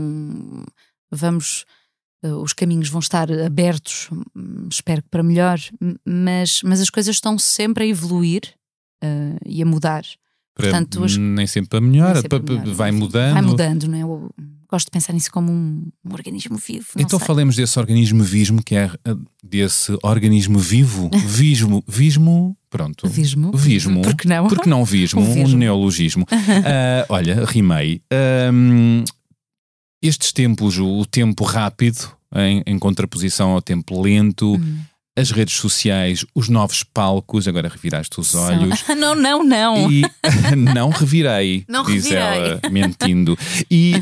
com vamos, uh, os caminhos vão estar abertos, hum, espero que para melhor, m- mas, mas as coisas estão sempre a evoluir uh, e a mudar. Para- Portanto, as- nem sempre para melhor, Nem sempre pa- pa- melhor, vai sim. mudando. Vai mudando, não é? Eu gosto de pensar nisso como um, um organismo vivo. Não Então sei. falemos desse organismo vivo, que é uh, desse organismo vivo, vismo, vismo, pronto. Vismo. Vismo. Por que não? Porque não vismo, O um vismo. neologismo. Ah, olha, rimei. Ahm, estes tempos, o, o tempo rápido, em, em contraposição ao tempo lento, Hum. as redes sociais, os novos palcos, agora reviraste os olhos. São- não, não, não. E não revirei, Não diz revirei. ela, mentindo. E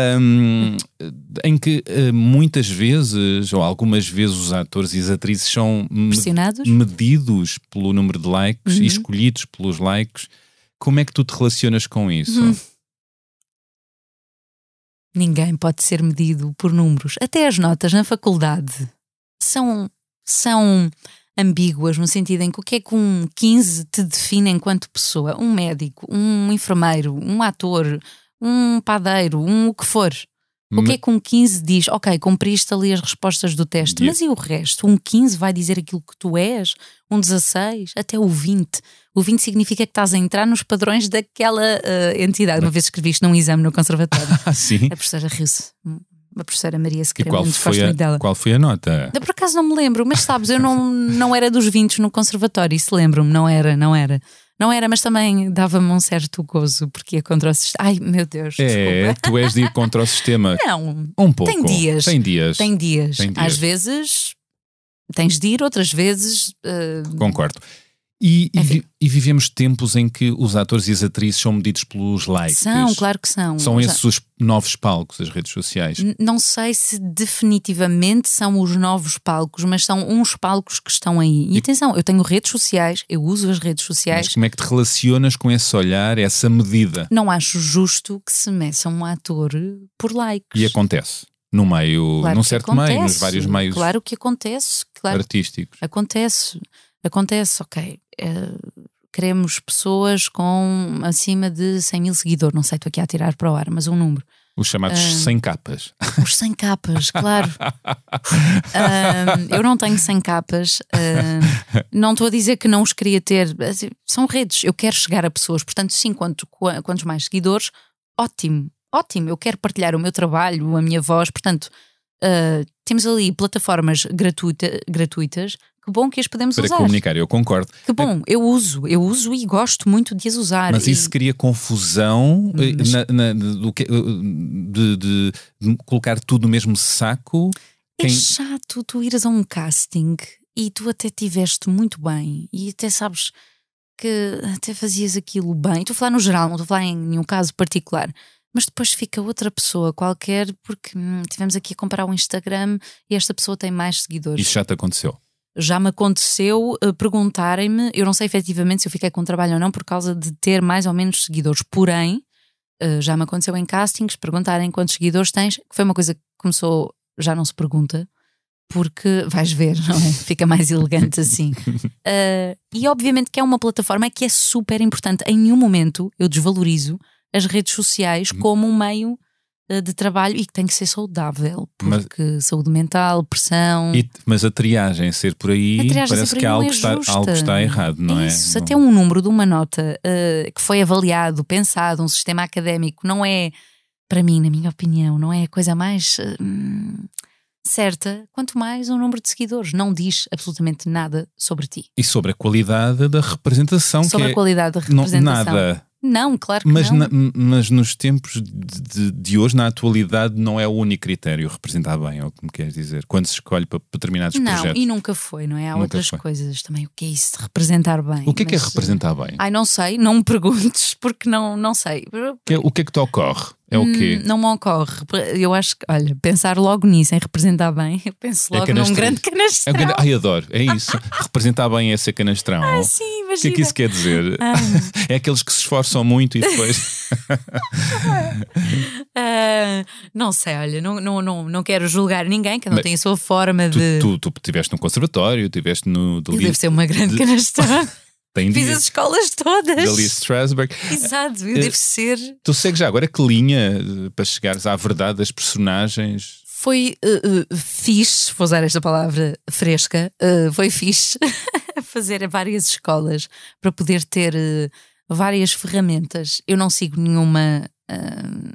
ahm, em que ah, muitas vezes, ou algumas vezes, os atores e as atrizes são me- Pressionados? medidos pelo número de likes Uhum. e escolhidos pelos likes. Como é que tu te relacionas com isso? Uhum. Ninguém pode ser medido por números. Até as notas na faculdade são, são ambíguas, no sentido em que o que é que um quinze te define enquanto pessoa? Um médico, um enfermeiro, um ator, um padeiro, um o que for. O que é que um quinze diz? Ok, cumpriste ali as respostas do teste, Yeah. mas e o resto? Um quinze vai dizer aquilo que tu és? Um dezasseis? Até o vinte? O vinte significa que estás a entrar nos padrões daquela uh, entidade. Uma vez escrevi isto num exame no conservatório. Ah, sim. A professora riu-se. A professora Maria E Secreto, qual gosto foi, muito a, dela. qual foi a nota? Por acaso não me lembro, mas sabes, eu não, não era dos vinte no conservatório, isso lembro-me, não era, não era. Não era, mas também dava-me um certo gozo, porque ia contra o sistema. Ai, meu Deus, É, desculpa. tu és de ir contra o sistema. Não, Um pouco. tem dias. Tem dias. tem dias. Tem dias. Às vezes tens de ir, outras vezes. uh, Concordo. E, e, Enfim. vi- e vivemos tempos em que os atores e as atrizes são medidos pelos likes. São, claro que são. São Já- esses os novos palcos, as redes sociais. N- Não sei se definitivamente são os novos palcos, mas são uns palcos que estão aí. E, E- atenção, eu tenho redes sociais, eu uso as redes sociais. Mas como é que te relacionas com esse olhar, essa medida? Não acho justo que se meça um ator por likes. E acontece no meio, Claro num que certo acontece. meio, nos vários meios Claro que acontece, claro. artísticos. Acontece, acontece, ok. Eh, queremos pessoas com acima de cem mil seguidores. Não sei, estou aqui a tirar para o ar, mas um número. Os chamados Ah. sem capas. Os cem capas, claro. Ah, eu não tenho cem capas. ah, não estou a dizer que não os queria ter. Assim, são redes. Eu quero chegar a pessoas. Portanto, sim, quanto, qua- quantos mais seguidores, ótimo, ótimo. Eu quero partilhar o meu trabalho, a minha voz. Portanto, ah, temos ali plataformas gratuita, gratuitas. Que bom que as podemos Para usar. comunicar, eu concordo. Que bom, eu uso, eu uso e gosto muito de as usar. Mas E- isso cria confusão eh, Mas- na- na- do que- eh, de, de- de colocar tudo no mesmo saco. É chato tu ires a um casting e tu até tiveste muito bem e até sabes que até fazias aquilo bem. Estou a falar no geral, não estou a falar em nenhum caso particular. Mas depois fica outra pessoa qualquer porque hum, tivemos aqui a comparar o Instagram e esta pessoa tem mais seguidores. Isso já te aconteceu? Já me aconteceu uh, perguntarem-me, eu não sei efetivamente se eu fiquei com trabalho ou não por causa de ter mais ou menos seguidores, porém uh, já me aconteceu em castings perguntarem quantos seguidores tens, que foi uma coisa que começou, já não se pergunta, porque vais ver, não é? Fica mais elegante assim. Uh, e obviamente que é uma plataforma que é super importante. Em nenhum momento eu desvalorizo as redes sociais como um meio de trabalho e que tem que ser saudável, porque mas, saúde mental, pressão. E, mas a triagem ser por aí parece por aí que algo, é está, algo está errado, não é? Isso, não... até um número de uma nota uh, que foi avaliado, pensado, um sistema académico, não é, para mim, na minha opinião, não é a coisa mais uh, certa, quanto mais um número de seguidores. Não diz absolutamente nada sobre ti. E sobre a qualidade da representação. Sobre que a é... qualidade da representação. Não, nada. Não, claro que mas não. Na, mas nos tempos de, de, de hoje, na atualidade, não é o único critério representar bem, é o que me queres dizer? Quando se escolhe para determinados não, projetos. Não, e nunca foi, não é? Há nunca outras foi. coisas também. O que é isso de representar bem? O que é mas... que é representar bem? Ai, não sei, não me perguntes, porque não, não sei. Que, o que é que te ocorre? É o quê? Não me ocorre. Eu acho que, olha, pensar logo nisso, em representar bem, eu penso logo é num grande canastrão. É um grande... Ai, adoro, é isso. Representar bem é ser canastrão. Ah, sim, imagina. O que é que isso quer dizer? Ah. É aqueles que se esforçam muito e depois. uh, não sei, olha, não, não, não, não quero julgar ninguém, que não tem a sua forma tu, de. Tu, tu estiveste no conservatório, estiveste no. Eu devo ser uma grande de... canastrão. Tem Fiz dias. as escolas todas. Da Lee Strasberg. Exato, eu devo ser. Tu segues já agora que linha para chegares à verdade das personagens? Foi uh, uh, fixe, vou usar esta palavra fresca, uh, foi fixe fazer várias escolas para poder ter uh, várias ferramentas. Eu não sigo nenhuma uh,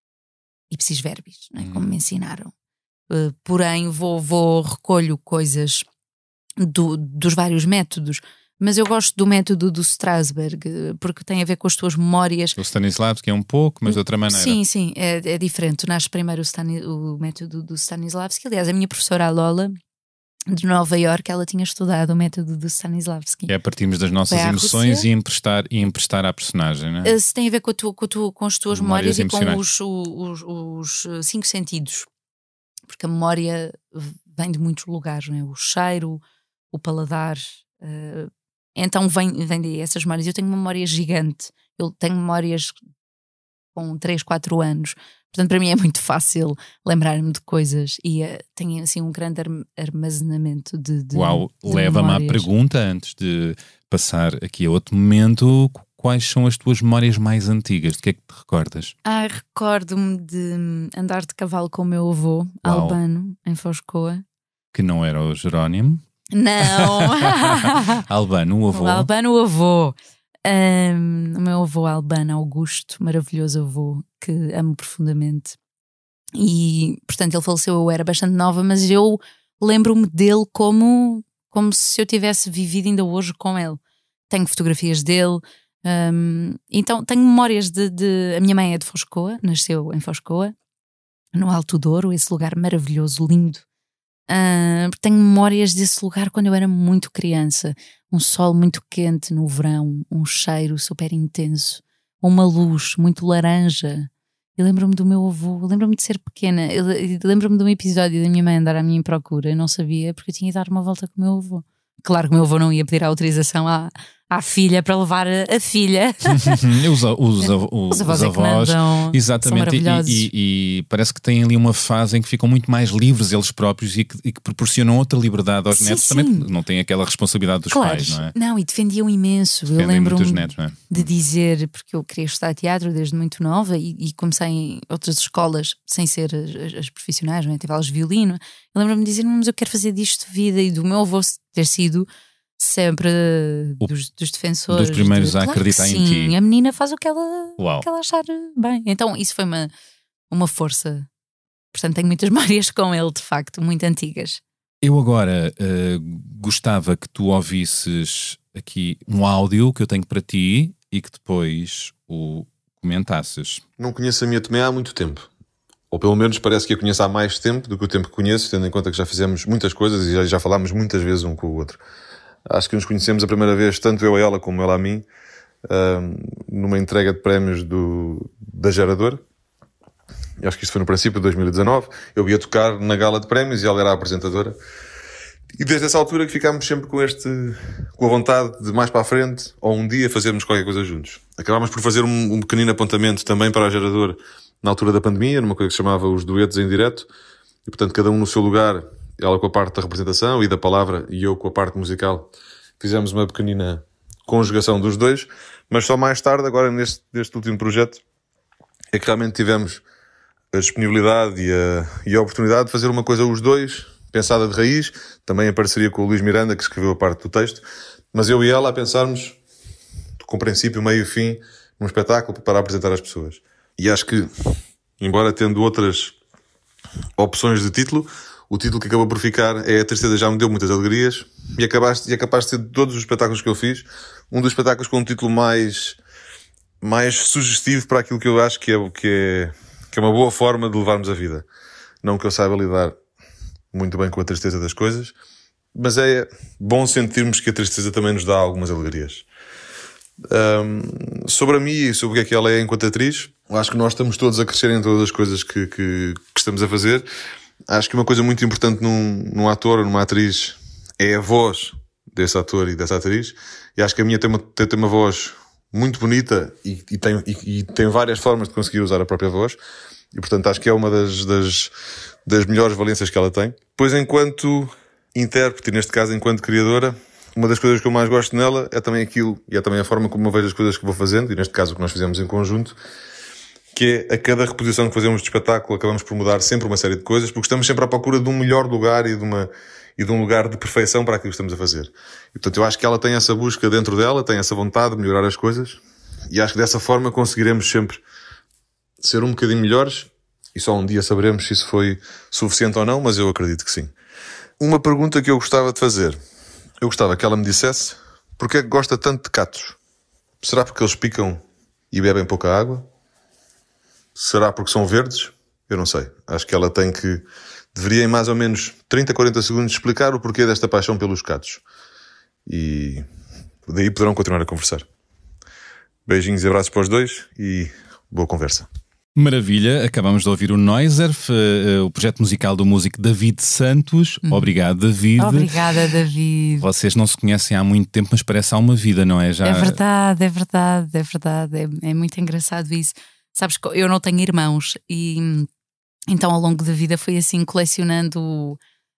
ipsis verbis, não é? Como me ensinaram. Uh, porém, vou, vou recolho coisas do, dos vários métodos. Mas eu gosto do método do Strasberg, porque tem a ver com as tuas memórias. O Stanislavski é um pouco, mas de outra maneira. Sim, sim, é, é diferente. Tu nasces primeiro o, Stani, o método do Stanislavski. Aliás, a minha professora, a Lola, de Nova Iorque, ela tinha estudado o método do Stanislavski. É a partirmos das nossas emoções e emprestar, e emprestar à personagem, não é? Se tem a ver com, a tu, com, a tu, com as tuas memórias, memórias e com os, os, os cinco sentidos. Porque a memória vem de muitos lugares, não é? O cheiro, o paladar... Uh, Então vem, vem daí essas memórias. Eu tenho uma memória gigante. Eu tenho memórias com três, quatro anos. Portanto, para mim é muito fácil lembrar-me de coisas. E uh, tenho assim um grande armazenamento de, de Uau, de leva-me à pergunta, antes de passar aqui a outro momento. Quais são as tuas memórias mais antigas? De que é que te recordas? Ah, recordo-me de andar de cavalo com o meu avô, Uau. Albano, em Foscoa. Que não era o Jerónimo? Não! Albano, o avô. O Albano, o avô. Um, o meu avô Albano Augusto, maravilhoso avô, que amo profundamente. E, portanto, ele faleceu, eu era bastante nova, mas eu lembro-me dele como, como se eu tivesse vivido ainda hoje com ele. Tenho fotografias dele. Um, então, tenho memórias de, de... A minha mãe é de Foscoa, nasceu em Foscoa, no Alto Douro, esse lugar maravilhoso, lindo. Uh, tenho memórias desse lugar quando eu era muito criança. Um sol muito quente no verão, um cheiro super intenso, uma luz muito laranja. Eu lembro-me do meu avô, lembro-me de ser pequena. Eu lembro-me de um episódio da minha mãe andar à minha procura. Eu não sabia porque eu tinha de dar uma volta com o meu avô. Claro que o meu avô não ia pedir autorização à, à filha para levar a, a filha. os, os, os, os, os avós, é que mandam, exatamente, e, e, e parece que têm ali uma fase em que ficam muito mais livres eles próprios e que, e que proporcionam outra liberdade aos sim, netos. Sim. Também não têm aquela responsabilidade dos claro. pais, não é? Não, e defendiam imenso. Defendem eu lembro-me netos, não é? de dizer, porque eu queria estudar teatro desde muito nova e, e comecei em outras escolas sem ser as, as profissionais, não é? Tive aulas de violino. Eu lembro-me de dizer, mas eu quero fazer disto de vida, e do meu avô ter sido sempre o, dos, dos defensores dos primeiros de, a claro acreditar sim, em ti. A menina faz o que ela, Uau. que ela achar bem. Então isso foi uma, uma força. Portanto tenho muitas memórias com ele, de facto, muito antigas. Eu agora uh, gostava que tu ouvisses aqui um áudio que eu tenho para ti e que depois o comentasses. Não conheço a minha Tomé há muito tempo. ou pelo menos parece que a conheço há mais tempo do que o tempo que conheço, tendo em conta que já fizemos muitas coisas e já, já falámos muitas vezes um com o outro. Acho que nos conhecemos a primeira vez, tanto eu a ela como ela a mim, uh, numa entrega de prémios do, da Gerador. Eu acho que isto foi no princípio de dois mil e dezanove. Eu ia tocar na gala de prémios e ela era a apresentadora. E desde essa altura que ficámos sempre com este, com a vontade de mais para a frente, ou um dia fazermos qualquer coisa juntos. Acabámos por fazer um, um pequenino apontamento também para a Gerador na altura da pandemia, numa coisa que se chamava os duetos em direto. E portanto, cada um no seu lugar, ela com a parte da representação e da palavra e eu com a parte musical, fizemos uma pequenina conjugação dos dois. Mas só mais tarde, agora neste, neste último projeto, é que realmente tivemos a disponibilidade e a, e a oportunidade de fazer uma coisa os dois, pensada de raiz, também em parceria com o Luís Miranda, que escreveu a parte do texto, mas eu e ela a pensarmos com princípio, meio e fim num espetáculo para apresentar às pessoas. E acho que, embora tendo outras opções de título, o título que acabou por ficar é A Tristeza Já Me Deu Muitas Alegrias, e, acabaste, e é capaz de ser de todos os espetáculos que eu fiz, um dos espetáculos com um título mais, mais sugestivo para aquilo que eu acho que é, que é, que é uma boa forma de levarmos a vida. Não que eu saiba lidar muito bem com a tristeza das coisas, mas é bom sentirmos que a tristeza também nos dá algumas alegrias. Um, sobre a Mia e sobre o que é que ela é enquanto atriz, acho que nós estamos todos a crescer em todas as coisas que, que, que estamos a fazer. Acho que uma coisa muito importante num, num ator ou numa atriz é a voz desse ator e dessa atriz, e acho que a Mia tem uma, tem, tem uma voz muito bonita e, e, tem, e, e tem várias formas de conseguir usar a própria voz, e portanto acho que é uma das, das, das melhores valências que ela tem. Pois enquanto intérprete, e neste caso enquanto criadora, uma das coisas que eu mais gosto nela é também aquilo, e é também a forma como eu vejo as coisas que vou fazendo, e neste caso o que nós fizemos em conjunto, que é a cada reposição que fazemos de espetáculo acabamos por mudar sempre uma série de coisas, porque estamos sempre à procura de um melhor lugar e de, uma, e de um lugar de perfeição para aquilo que estamos a fazer. E portanto eu acho que ela tem essa busca dentro dela, tem essa vontade de melhorar as coisas, e acho que dessa forma conseguiremos sempre ser um bocadinho melhores, e só um dia saberemos se isso foi suficiente ou não, mas eu acredito que sim. Uma pergunta que eu gostava de fazer, eu gostava que ela me dissesse porque é que gosta tanto de catos. Será porque eles picam e bebem pouca água? Será porque são verdes? Eu não sei. Acho que ela tem que... Deveria em mais ou menos trinta, quarenta segundos explicar o porquê desta paixão pelos catos. E daí poderão continuar a conversar. Beijinhos e abraços para os dois e boa conversa. Maravilha, acabamos de ouvir o Noiserv, uh, o projeto musical do músico David Santos. Hum. Obrigado, David. Obrigada, David. Vocês não se conhecem há muito tempo, mas parece há uma vida, não é? Já... É verdade, é verdade, é verdade. É, é muito engraçado isso. Sabes que eu não tenho irmãos e então ao longo da vida fui assim colecionando uh,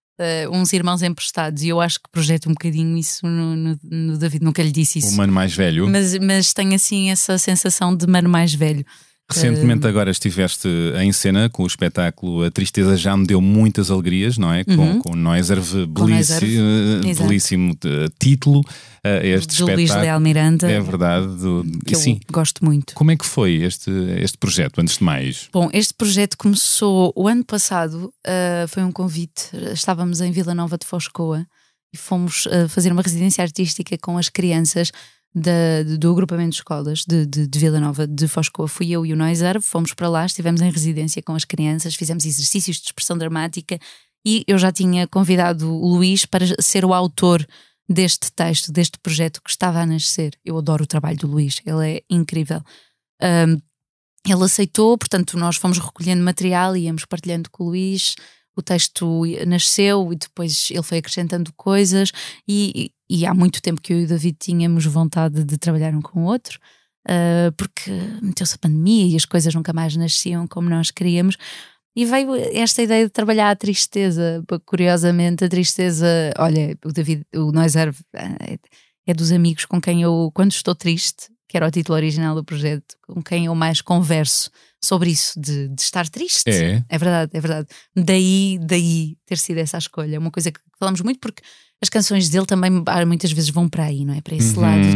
uns irmãos emprestados, e eu acho que projeto um bocadinho isso no, no, no David. Nunca lhe disse isso. O mano mais velho. Mas, mas tenho assim essa sensação de mano mais velho. Recentemente agora estiveste em cena com o espetáculo A Tristeza Já Me Deu Muitas Alegrias, não é? Uhum. Com, com o Noiserv, belíssimo, belíssimo título. Este do espetáculo, Luís Leal Miranda. É verdade. Do, que e, sim, eu gosto muito. Como é que foi este, este projeto, antes de mais? Bom, este projeto começou o ano passado, uh, foi um convite. Estávamos em Vila Nova de Foscoa e fomos uh, fazer uma residência artística com as crianças Da, do agrupamento de escolas de, de, de Vila Nova de Foscoa. Fui eu e o Noiserv, fomos para lá, estivemos em residência com as crianças, fizemos exercícios de expressão dramática e eu já tinha convidado o Luís para ser o autor deste texto, deste projeto que estava a nascer. Eu adoro o trabalho do Luís, ele é incrível. Um, ele aceitou, portanto nós fomos recolhendo material e íamos partilhando com o Luís. O texto nasceu e depois ele foi acrescentando coisas e, e há muito tempo que eu e o David tínhamos vontade de trabalhar um com o outro, uh, porque meteu-se a pandemia e as coisas nunca mais nasciam como nós queríamos, e veio esta ideia de trabalhar a tristeza. Curiosamente a tristeza, olha, o David, o Noiserv é, é dos amigos com quem eu, quando estou triste, que era o título original do projeto, com quem eu mais converso sobre isso, de, de estar triste. É. É verdade, é verdade. Daí, daí ter sido essa a escolha. Uma coisa que falamos muito, porque as canções dele também muitas vezes vão para aí, não é? Para esse uhum. lado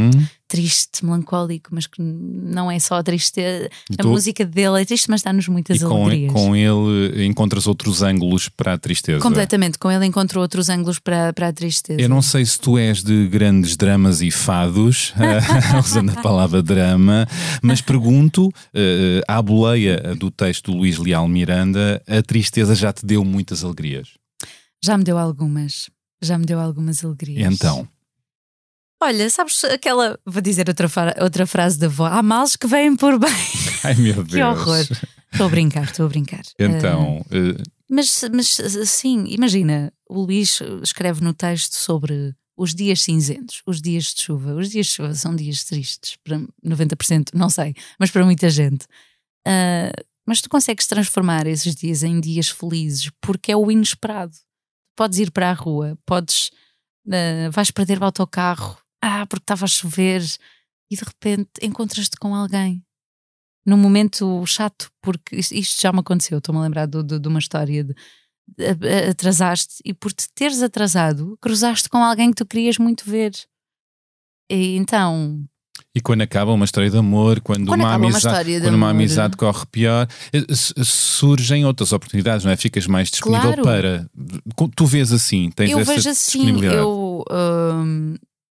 triste, melancólico, mas que não é só a tristeza. A tu... música dele é triste, mas dá-nos muitas e com, alegrias. Com ele encontras outros ângulos para a tristeza. Completamente, com ele encontro outros ângulos para, para a tristeza. Eu não sei se tu és de grandes dramas e fados, usando a palavra drama, mas pergunto, uh, à boleia do texto do Luís Leal Miranda, a tristeza já te deu muitas alegrias? Já me deu algumas, já me deu algumas alegrias. Então? Olha, sabes aquela, vou dizer outra, outra frase da avó, há males que vêm por bem. Ai meu Deus. Que horror. Estou a brincar, estou a brincar. Então... Uh, mas, mas sim, imagina, o Luís escreve no texto sobre os dias cinzentos, os dias de chuva. Os dias de chuva são dias tristes, para noventa por cento, não sei, mas para muita gente. Uh, mas tu consegues transformar esses dias em dias felizes porque é o inesperado. Podes ir para a rua, podes... Uh, vais perder o autocarro, ah, porque estava a chover, e de repente encontras-te com alguém num momento chato, porque isto já me aconteceu. Estou-me a lembrar de, de, de uma história de, de atrasaste, e por te teres atrasado cruzaste com alguém que tu querias muito ver, e então... E quando acaba uma história de amor, quando, quando uma, amizade, uma, quando uma amizade corre pior, surgem outras oportunidades, não é? Ficas mais disponível, claro, para... Tu vês assim, tens eu essa vejo assim, disponibilidade. Eu hum,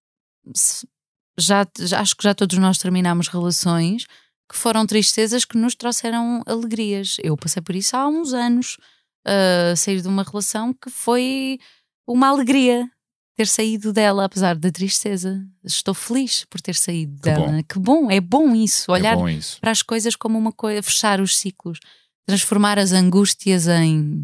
já, já acho que já todos nós terminamos relações que foram tristezas que nos trouxeram alegrias. Eu passei por isso há uns anos, uh, sair de uma relação que foi uma alegria. Ter saído dela, apesar da tristeza. Estou feliz por ter saído que dela. Bom. Que bom, é bom isso. Olhar é bom isso. para as coisas como uma coisa, fechar os ciclos, transformar as angústias em,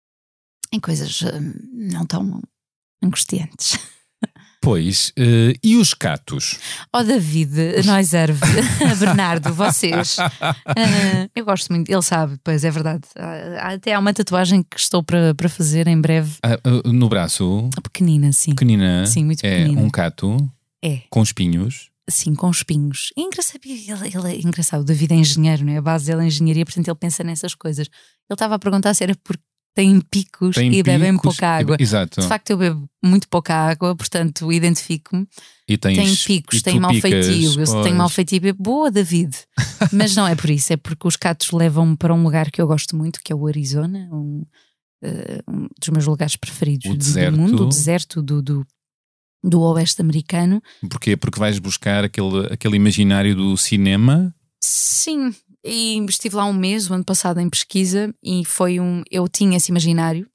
em coisas hum, não tão angustiantes. Pois, uh, e os catos? Oh David, nós erve, Bernardo, vocês. Uh, eu gosto muito, ele sabe, pois é verdade. Uh, até há uma tatuagem que estou para, para fazer em breve. Uh, uh, no braço? Pequenina, sim. Pequenina? Sim, muito é pequenina. Um cato? É. Com espinhos? Sim, com espinhos. É engraçado, ele, ele é engraçado. O David é engenheiro, não é? A base dele é engenharia, portanto ele pensa nessas coisas. Ele estava a perguntar se era porque têm picos tem e picos, bebem pouca água. Exato. De facto, eu bebo muito pouca água, portanto, identifico-me. E tens, tem picos, tem mau feitio. Eu tenho mau feitio. Boa, David. Mas não é por isso, é porque os catos levam-me para um lugar que eu gosto muito, que é o Arizona, um, uh, um dos meus lugares preferidos o do deserto. mundo, o deserto do, do, do oeste americano. Porquê? Porque vais buscar aquele, aquele imaginário do cinema? Sim. E estive lá um mês, o ano passado, em pesquisa, e foi um. Eu tinha esse imaginário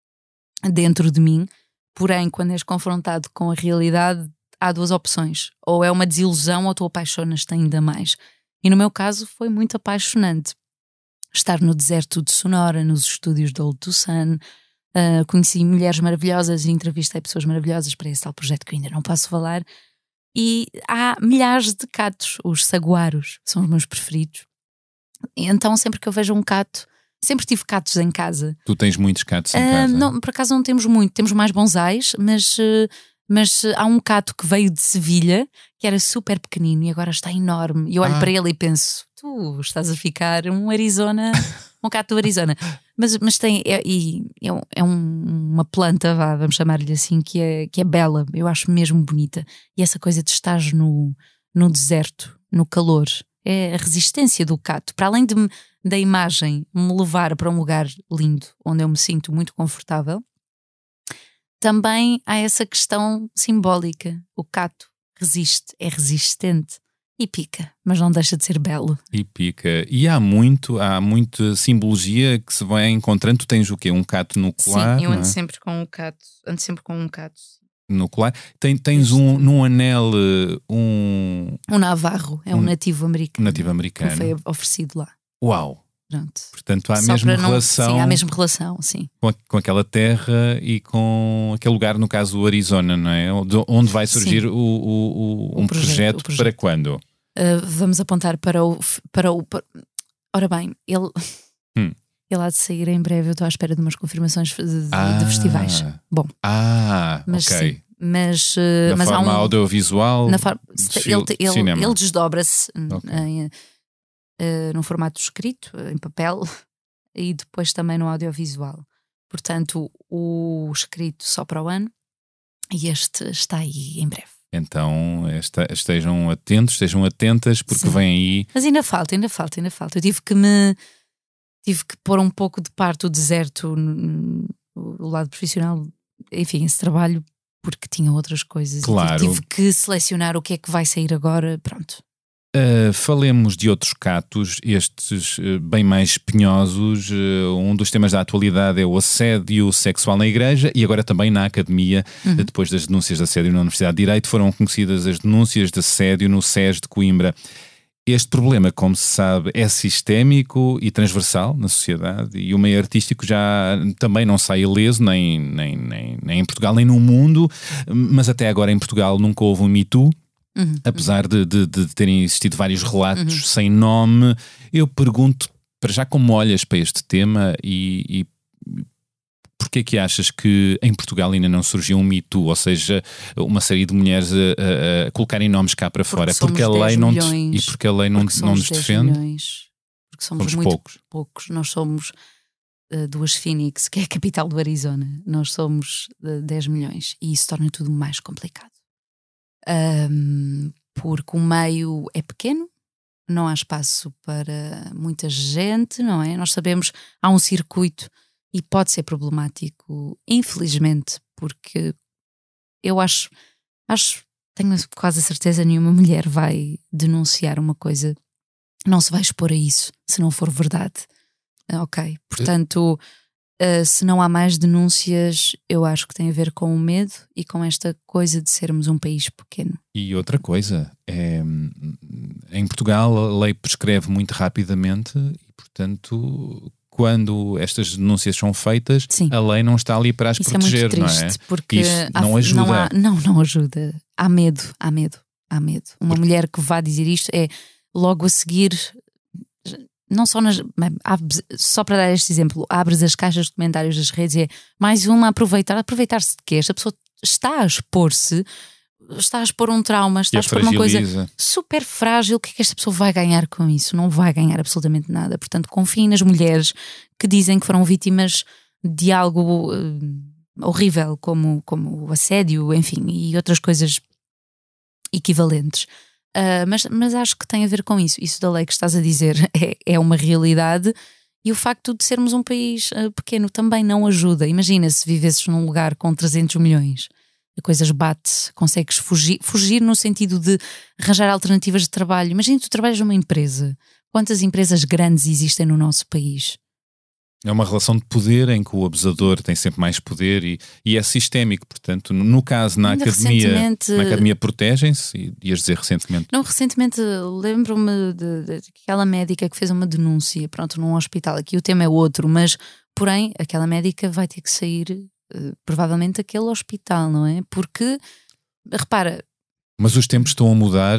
dentro de mim, porém, quando és confrontado com a realidade, há duas opções: ou é uma desilusão, ou tu apaixonas-te ainda mais. E no meu caso, foi muito apaixonante estar no deserto de Sonora, nos estúdios da Old Tucson. Uh, conheci mulheres maravilhosas e entrevistei pessoas maravilhosas para esse tal projeto que eu ainda não posso falar. E há milhares de catos, os saguaros são os meus preferidos. Então sempre que eu vejo um cato, sempre tive catos em casa. Tu tens muitos catos em uh, casa? Não, por acaso não temos muito, temos mais bonsais, mas, uh, mas uh, há um cato que veio de Sevilha, que era super pequenino e agora está enorme. E eu olho ah. para ele e penso, tu estás a ficar um Arizona, um cato do Arizona. Mas, mas tem, é, é, é um, uma planta, vá, vamos chamar-lhe assim, que é, que é bela, eu acho mesmo bonita. E essa coisa de estar no, no deserto, no calor, é a resistência do cato. Para além de, da imagem me levar para um lugar lindo, onde eu me sinto muito confortável, também há essa questão simbólica. O cato resiste, é resistente e pica, mas não deixa de ser belo. E pica. E há muito, há muita simbologia que se vai encontrando. Tu tens o quê? Um cato no colar? Sim, eu ando é? sempre com um cato. Ando sempre com um cato. No colar. Tem, tens um, num anel um... Um navarro, é um, um nativo americano. nativo americano. Que foi oferecido lá. Uau! Pronto. Portanto há a Só mesma não, relação. Sim, há a mesma relação, sim. Com, a, com aquela terra e com aquele lugar, no caso o Arizona, não é? Onde vai surgir o, o, o, um o projeto, projeto, o projeto para quando? Uh, vamos apontar para o... Para o para... Ora bem, ele... Hum. Ele há de sair em breve, eu estou à espera de umas confirmações de, de, ah, de festivais. Bom. Ah, mas, ok. Sim, mas, uh, na mas forma há um, audiovisual, na forma, ele, ele, cinema. Ele desdobra-se okay. em, uh, num formato escrito, em papel, e depois também no audiovisual. Portanto, o escrito só para o ano e este está aí em breve. Então esta, estejam atentos, estejam atentas, porque Sim. vem aí. Mas ainda falta, ainda falta, ainda falta. Eu tive que me tive que pôr um pouco de parte o deserto, no, o lado profissional, enfim, esse trabalho, porque tinha outras coisas. Claro. E tive que selecionar o que é que vai sair agora. Pronto. Uh, falemos de outros catos, estes uh, bem mais espinhosos. Uh, um dos temas da atualidade é o assédio sexual na igreja e agora também na academia. Uhum. Uh, depois das denúncias de assédio na Universidade de Direito, foram conhecidas as denúncias de assédio no S E S de Coimbra. Este problema, como se sabe, é sistémico e transversal na sociedade, e o meio artístico já também não sai ileso, nem, nem, nem, nem em Portugal, nem no mundo, mas até agora em Portugal nunca houve um Me Too. Uhum, apesar uhum. De, de, de terem existido vários relatos uhum. sem nome. Eu pergunto, para já, como olhas para este tema e, e porquê é que achas que em Portugal ainda não surgiu um Me Too, ou seja, uma série de mulheres a, a, a colocarem nomes cá para fora? Porque, porque a lei não te, e porque a lei não, não nos defende? Milhões, porque somos, somos muito poucos. poucos. Nós somos uh, duas Phoenix, que é a capital do Arizona. Nós somos uh, dez milhões e isso torna tudo mais complicado. Um, porque o meio é pequeno, não há espaço para muita gente, não é? Nós sabemos, há um circuito e pode ser problemático, infelizmente, porque eu acho, acho, tenho quase a certeza, nenhuma mulher vai denunciar uma coisa, não se vai expor a isso se não for verdade. Ok, portanto, uh, se não há mais denúncias, eu acho que tem a ver com o medo e com esta coisa de sermos um país pequeno. E outra coisa, é, em Portugal a lei prescreve muito rapidamente e, portanto, quando estas denúncias são feitas, Sim. a lei não está ali para as isso proteger, é muito triste, não é? Porque isso há, não ajuda. Não, há, não, não ajuda. Há medo, há medo, há medo. Uma porque... mulher que vá dizer isto é logo a seguir... Não só nas. Só para dar este exemplo, abres as caixas de comentários das redes e é mais uma a aproveitar. Aproveitar-se de quê? Esta pessoa está a expor-se, está a expor um trauma, está a expor uma coisa super frágil. O que é que esta pessoa vai ganhar com isso? Não vai ganhar absolutamente nada. Portanto, confiem nas mulheres que dizem que foram vítimas de algo uh, horrível, como, como o assédio, enfim, e outras coisas equivalentes. Uh, mas, mas acho que tem a ver com isso. Isso da lei que estás a dizer é, é uma realidade, e o facto de sermos um país uh, pequeno também não ajuda. Imagina se vivesses num lugar com trezentos milhões, a coisas bate, consegues fugir, fugir no sentido de arranjar alternativas de trabalho. Imagina que tu trabalhas numa empresa. Quantas empresas grandes existem no nosso país? É uma relação de poder em que o abusador tem sempre mais poder e, e é sistémico, portanto, no caso, na Ainda academia, recentemente... na academia protegem-se, e ias dizer recentemente. Não, recentemente lembro-me daquela médica que fez uma denúncia, pronto, num hospital, aqui o tema é outro, mas, porém, aquela médica vai ter que sair, uh, provavelmente, daquele hospital, não é? Porque, repara... Mas os tempos estão a mudar.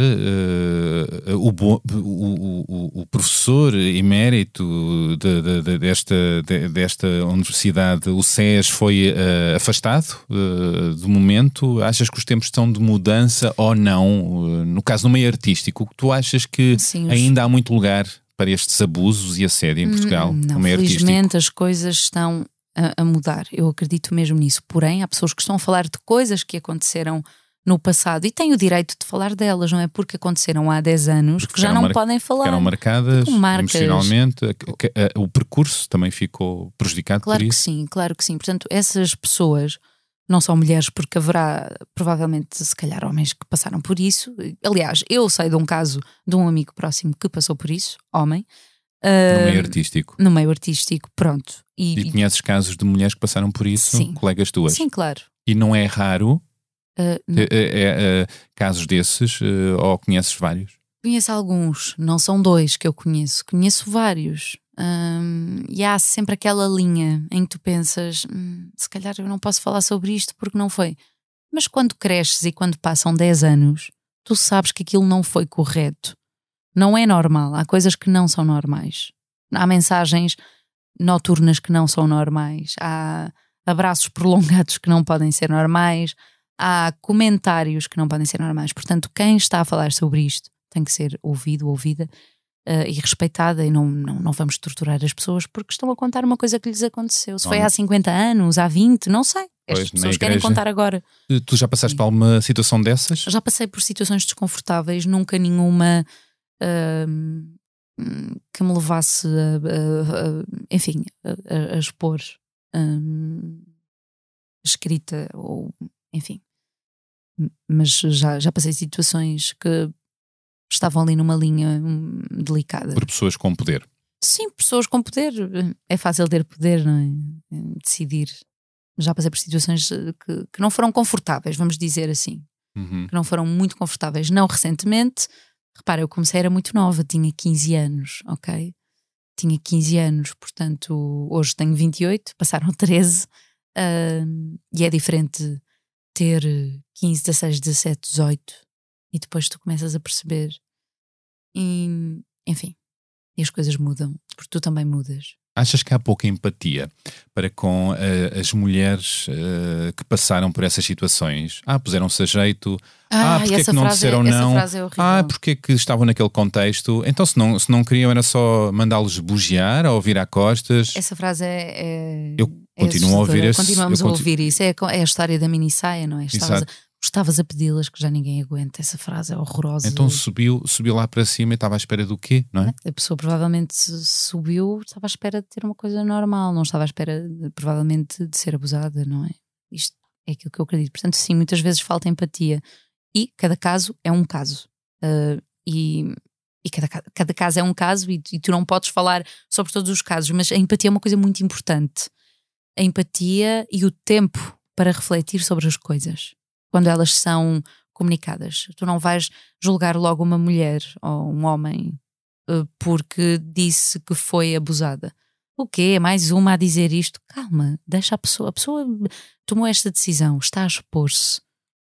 Uh, o, bo, o, o, o professor emérito de, de, de, desta, de, desta universidade, o S E S, foi uh, afastado uh, do momento. Achas que os tempos estão de mudança ou não? Uh, no caso do meio artístico, tu achas que Sim, os... ainda há muito lugar para estes abusos e assédio em Portugal? Não, no meio felizmente artístico? As coisas estão a, a mudar. Eu acredito mesmo nisso. Porém, há pessoas que estão a falar de coisas que aconteceram no passado e têm o direito de falar delas, não é? Porque aconteceram há dez anos porque que já não mar... podem falar. Ficaram marcadas emocionalmente, a, a, o percurso também ficou prejudicado claro por isso. Claro que sim, claro que sim. Portanto, essas pessoas não são mulheres, porque haverá provavelmente, se calhar, homens que passaram por isso. Aliás, eu sei de um caso de um amigo próximo que passou por isso, homem. No uh, meio artístico. No meio artístico, pronto. E, e conheces casos de mulheres que passaram por isso, sim. colegas tuas? Sim, claro. E não é raro... Uh, é, é, é, casos desses, uh, ou conheces vários? Conheço alguns, não são dois que eu conheço, conheço vários. Um, e há sempre aquela linha em que tu pensas, hum, se calhar eu não posso falar sobre isto porque não foi. Mas quando cresces e quando passam dez anos, tu sabes que aquilo não foi correto. Não é normal, há coisas que não são normais. Há mensagens noturnas que não são normais, há abraços prolongados que não podem ser normais, há comentários que não podem ser normais. Portanto, quem está a falar sobre isto tem que ser ouvido, ouvida uh, e respeitada, e não, não, não vamos torturar as pessoas porque estão a contar uma coisa que lhes aconteceu. Se foi há cinquenta anos, há vinte, não sei. Estas Pois, na pessoas querem igreja. contar agora. Tu- Tu já passaste por alguma situação dessas? Já passei por situações desconfortáveis, nunca nenhuma hum, que me levasse a, a- a- enfim, a, a- a expor hum, escrita ou enfim. Mas já, já passei situações que estavam ali numa linha hum, delicada. Por pessoas com poder. Sim, pessoas com poder. É fácil ter poder, não é? Decidir. Já passei por situações que, que não foram confortáveis, vamos dizer assim. Uhum. Que não foram muito confortáveis. Não recentemente. Repara, eu comecei, era muito nova, tinha quinze anos, ok? Tinha quinze anos, portanto, hoje tenho vinte e oito, passaram treze, hum, e é diferente ter quinze, dezasseis, dezassete, dezoito, e depois tu começas a perceber. E, enfim, e as coisas mudam, porque tu também mudas. Achas que há pouca empatia para com uh, as mulheres uh, que passaram por essas situações? Ah, puseram-se a jeito. Ah, Ah, porque é essa que não frase é- disseram essa não? frase é horrível. Ah, porque é que estavam naquele contexto? Então, se não, se não queriam, era só mandá-los bugiar ou virar costas? Essa frase é. é Eu é continuo a ouvir assustadora. esse- Continuamos eu a conti- ouvir isso. É, a- é a história da mini saia, não é? Estavas a, Exato. estavas a pedi-las que já ninguém aguenta. Essa frase é horrorosa. Então subiu, subiu lá para cima e estava à espera do quê, não é? A pessoa provavelmente subiu, estava à espera de ter uma coisa normal, não estava à espera, de, provavelmente, de ser abusada, não é? Isto é aquilo que eu acredito. Portanto, sim, muitas vezes falta empatia. E cada caso é um caso. Uh, e e cada, ca- cada caso é um caso e, tu- e tu não podes falar sobre todos os casos, mas a empatia é uma coisa muito importante. A empatia e o tempo para refletir sobre as coisas. Quando elas são comunicadas. Tu não vais julgar logo uma mulher ou um homem uh, porque disse que foi abusada. O quê? Mais uma a dizer isto? Calma, deixa a pessoa. A pessoa tomou esta decisão, está a expor-se.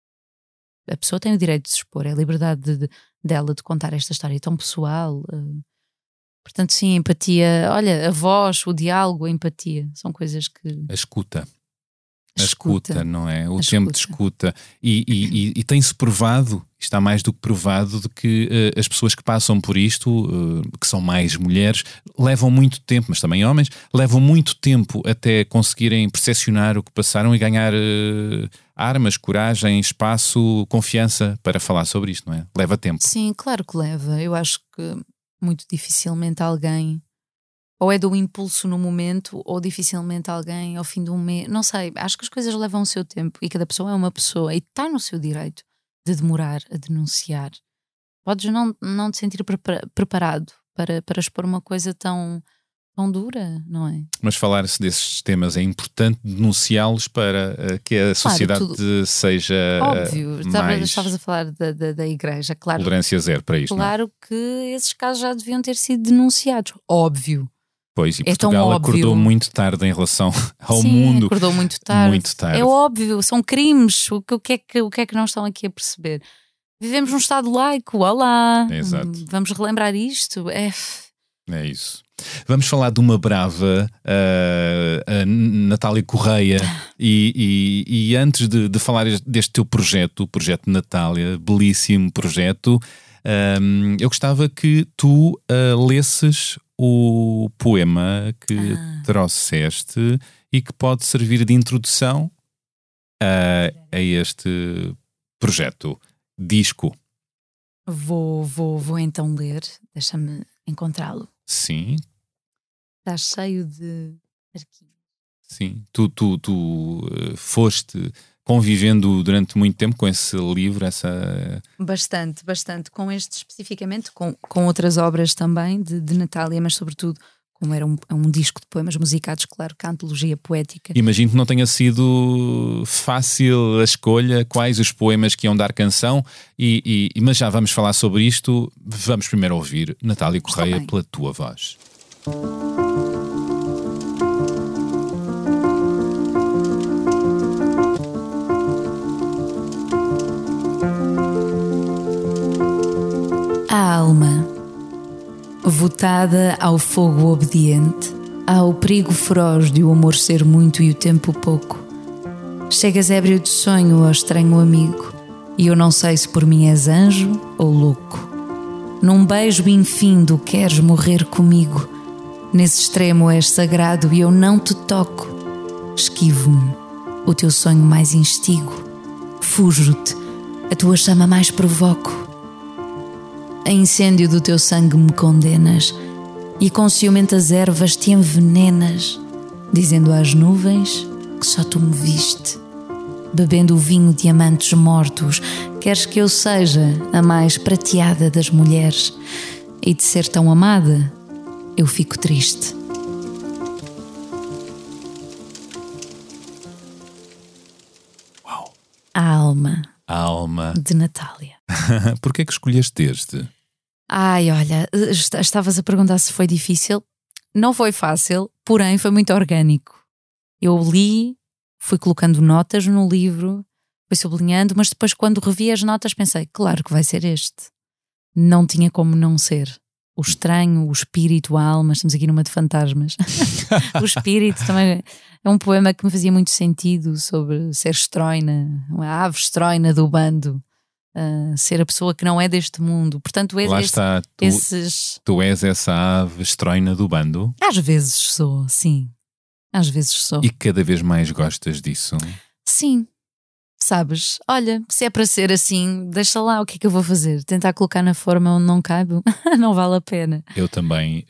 A pessoa tem o direito de se expor, é a liberdade de, de, dela de contar esta história tão pessoal. uh. Portanto, sim, a empatia. Olha, a voz, o diálogo, a empatia são coisas que. A escuta. A A escuta, não é? O A tempo de escuta. E, e, e, e tem-se provado, está mais do que provado, de que uh, as pessoas que passam por isto, uh, que são mais mulheres, levam muito tempo, mas também homens, levam muito tempo até conseguirem percepcionar o que passaram e ganhar uh, armas, coragem, espaço, confiança para falar sobre isto, não é? Leva tempo. Sim, claro que leva. Eu acho que muito dificilmente alguém. Ou é do impulso no momento, ou dificilmente alguém ao fim de um mês. Não sei, acho que as coisas levam o seu tempo e cada pessoa é uma pessoa e está no seu direito de demorar a denunciar. Podes não, não te sentir prepara- preparado para, para expor uma coisa tão, tão dura, não é? Mas falar-se desses temas é importante denunciá-los para uh, que a sociedade tudo- seja Óbvio, uh, estavas mais estavas a falar da, da, da igreja, claro. tolerância zero para isto, não é? Claro que esses casos já deviam ter sido denunciados. Óbvio. Pois, e É tão Portugal óbvio. acordou muito tarde em relação ao Sim, mundo. acordou muito tarde. Muito tarde. É óbvio, são crimes. O que, o, que é que, o que é que não estão aqui a perceber? Vivemos num Estado laico, olá. Exato. Hum, Vamos relembrar isto. É. É isso. Vamos falar de uma brava, uh, a Natália Correia. E, e, e antes de, de falar deste teu projeto, o projeto Natália, belíssimo projeto, um, eu gostava que tu uh, lesses o poema que Ah. trouxeste e que pode servir de introdução a, a este projeto, disco. Vou, vou, vou então ler. Deixa-me encontrá-lo. Sim, Está cheio de arquivos. sim. Tu, tu, tu uh, foste convivendo durante muito tempo com esse livro, essa... Bastante, bastante. Com este especificamente, com, com outras obras também de, de Natália, mas sobretudo, como era um, um disco de poemas musicados, claro que a antologia poética. Imagino que não tenha sido fácil a escolha, quais os poemas que iam dar canção, e, e, mas já vamos falar sobre isto. Vamos primeiro ouvir Natália Correia bem. pela tua voz. A alma, votada ao fogo obediente, ao perigo feroz de o amor ser muito e o tempo pouco. Chegas ébrio de sonho ao estranho amigo, e eu não sei se por mim és anjo ou louco. Num beijo infindo queres morrer comigo, nesse extremo és sagrado e eu não te toco. Esquivo-me, o teu sonho mais instigo, fujo-te, a tua chama mais provoco. A incêndio do teu sangue me condenas e com ciumentas ervas te envenenas, dizendo às nuvens que só tu me viste. Bebendo o vinho de amantes mortos, queres que eu seja a mais prateada das mulheres, e de ser tão amada, eu fico triste. Uau! A alma. A alma. De Natália. Porquê é que escolheste este? Ai, olha, estavas a perguntar se foi difícil. Não foi fácil, porém foi muito orgânico. Eu li, fui colocando notas no livro, fui sublinhando, mas depois quando revi as notas pensei, claro que vai ser este. Não tinha como não ser. O estranho, o espírito, a alma, estamos aqui numa de fantasmas. O espírito também é um poema que me fazia muito sentido sobre ser estroina, uma ave estroina do bando. Uh, ser a pessoa que não é deste mundo. Portanto, Lá esse, está, tu, esses... tu és essa ave estróina do bando? Às vezes sou, sim. Às vezes sou. E cada vez mais gostas disso? Sim. Sabes, olha, se é para ser assim, deixa lá, o que é que eu vou fazer? Tentar colocar na forma onde não cabe? Não vale a pena. Eu também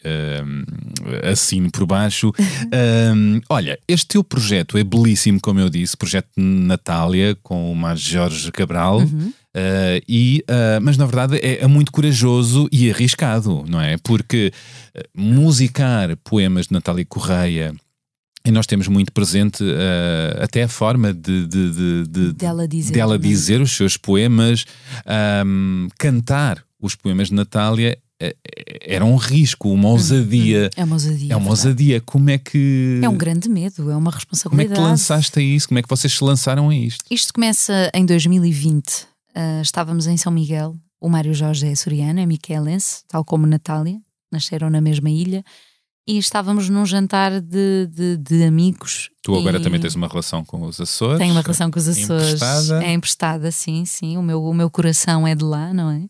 um, assino por baixo. um, olha, este teu projeto é belíssimo, como eu disse, projeto Natália, com o Mar Jorge Cabral. Uhum. Uh, e, uh, mas na verdade é, é muito corajoso e arriscado, não é? Porque uh, musicar poemas de Natália Correia, e nós temos muito presente uh, até a forma de, de, de, de, dela dizer, dela dizer os seus poemas, um, cantar os poemas de Natália uh, era um risco, uma ousadia. É uma ousadia. É uma ousadia. Como é que... É um grande medo, é uma responsabilidade. Como é que te lançaste a isso? Como é que vocês se lançaram a isto? Isto começa em dois mil e vinte. Uh, estávamos em São Miguel. O Mário Jorge é açoriano, é miquelense, tal como Natália. Nasceram na mesma ilha. E estávamos num jantar de, de, de amigos. Tu agora e... também tens uma relação com os Açores? Tenho uma relação com os Açores. Emprestada? É emprestada, sim, sim. O meu, o meu coração é de lá, não é?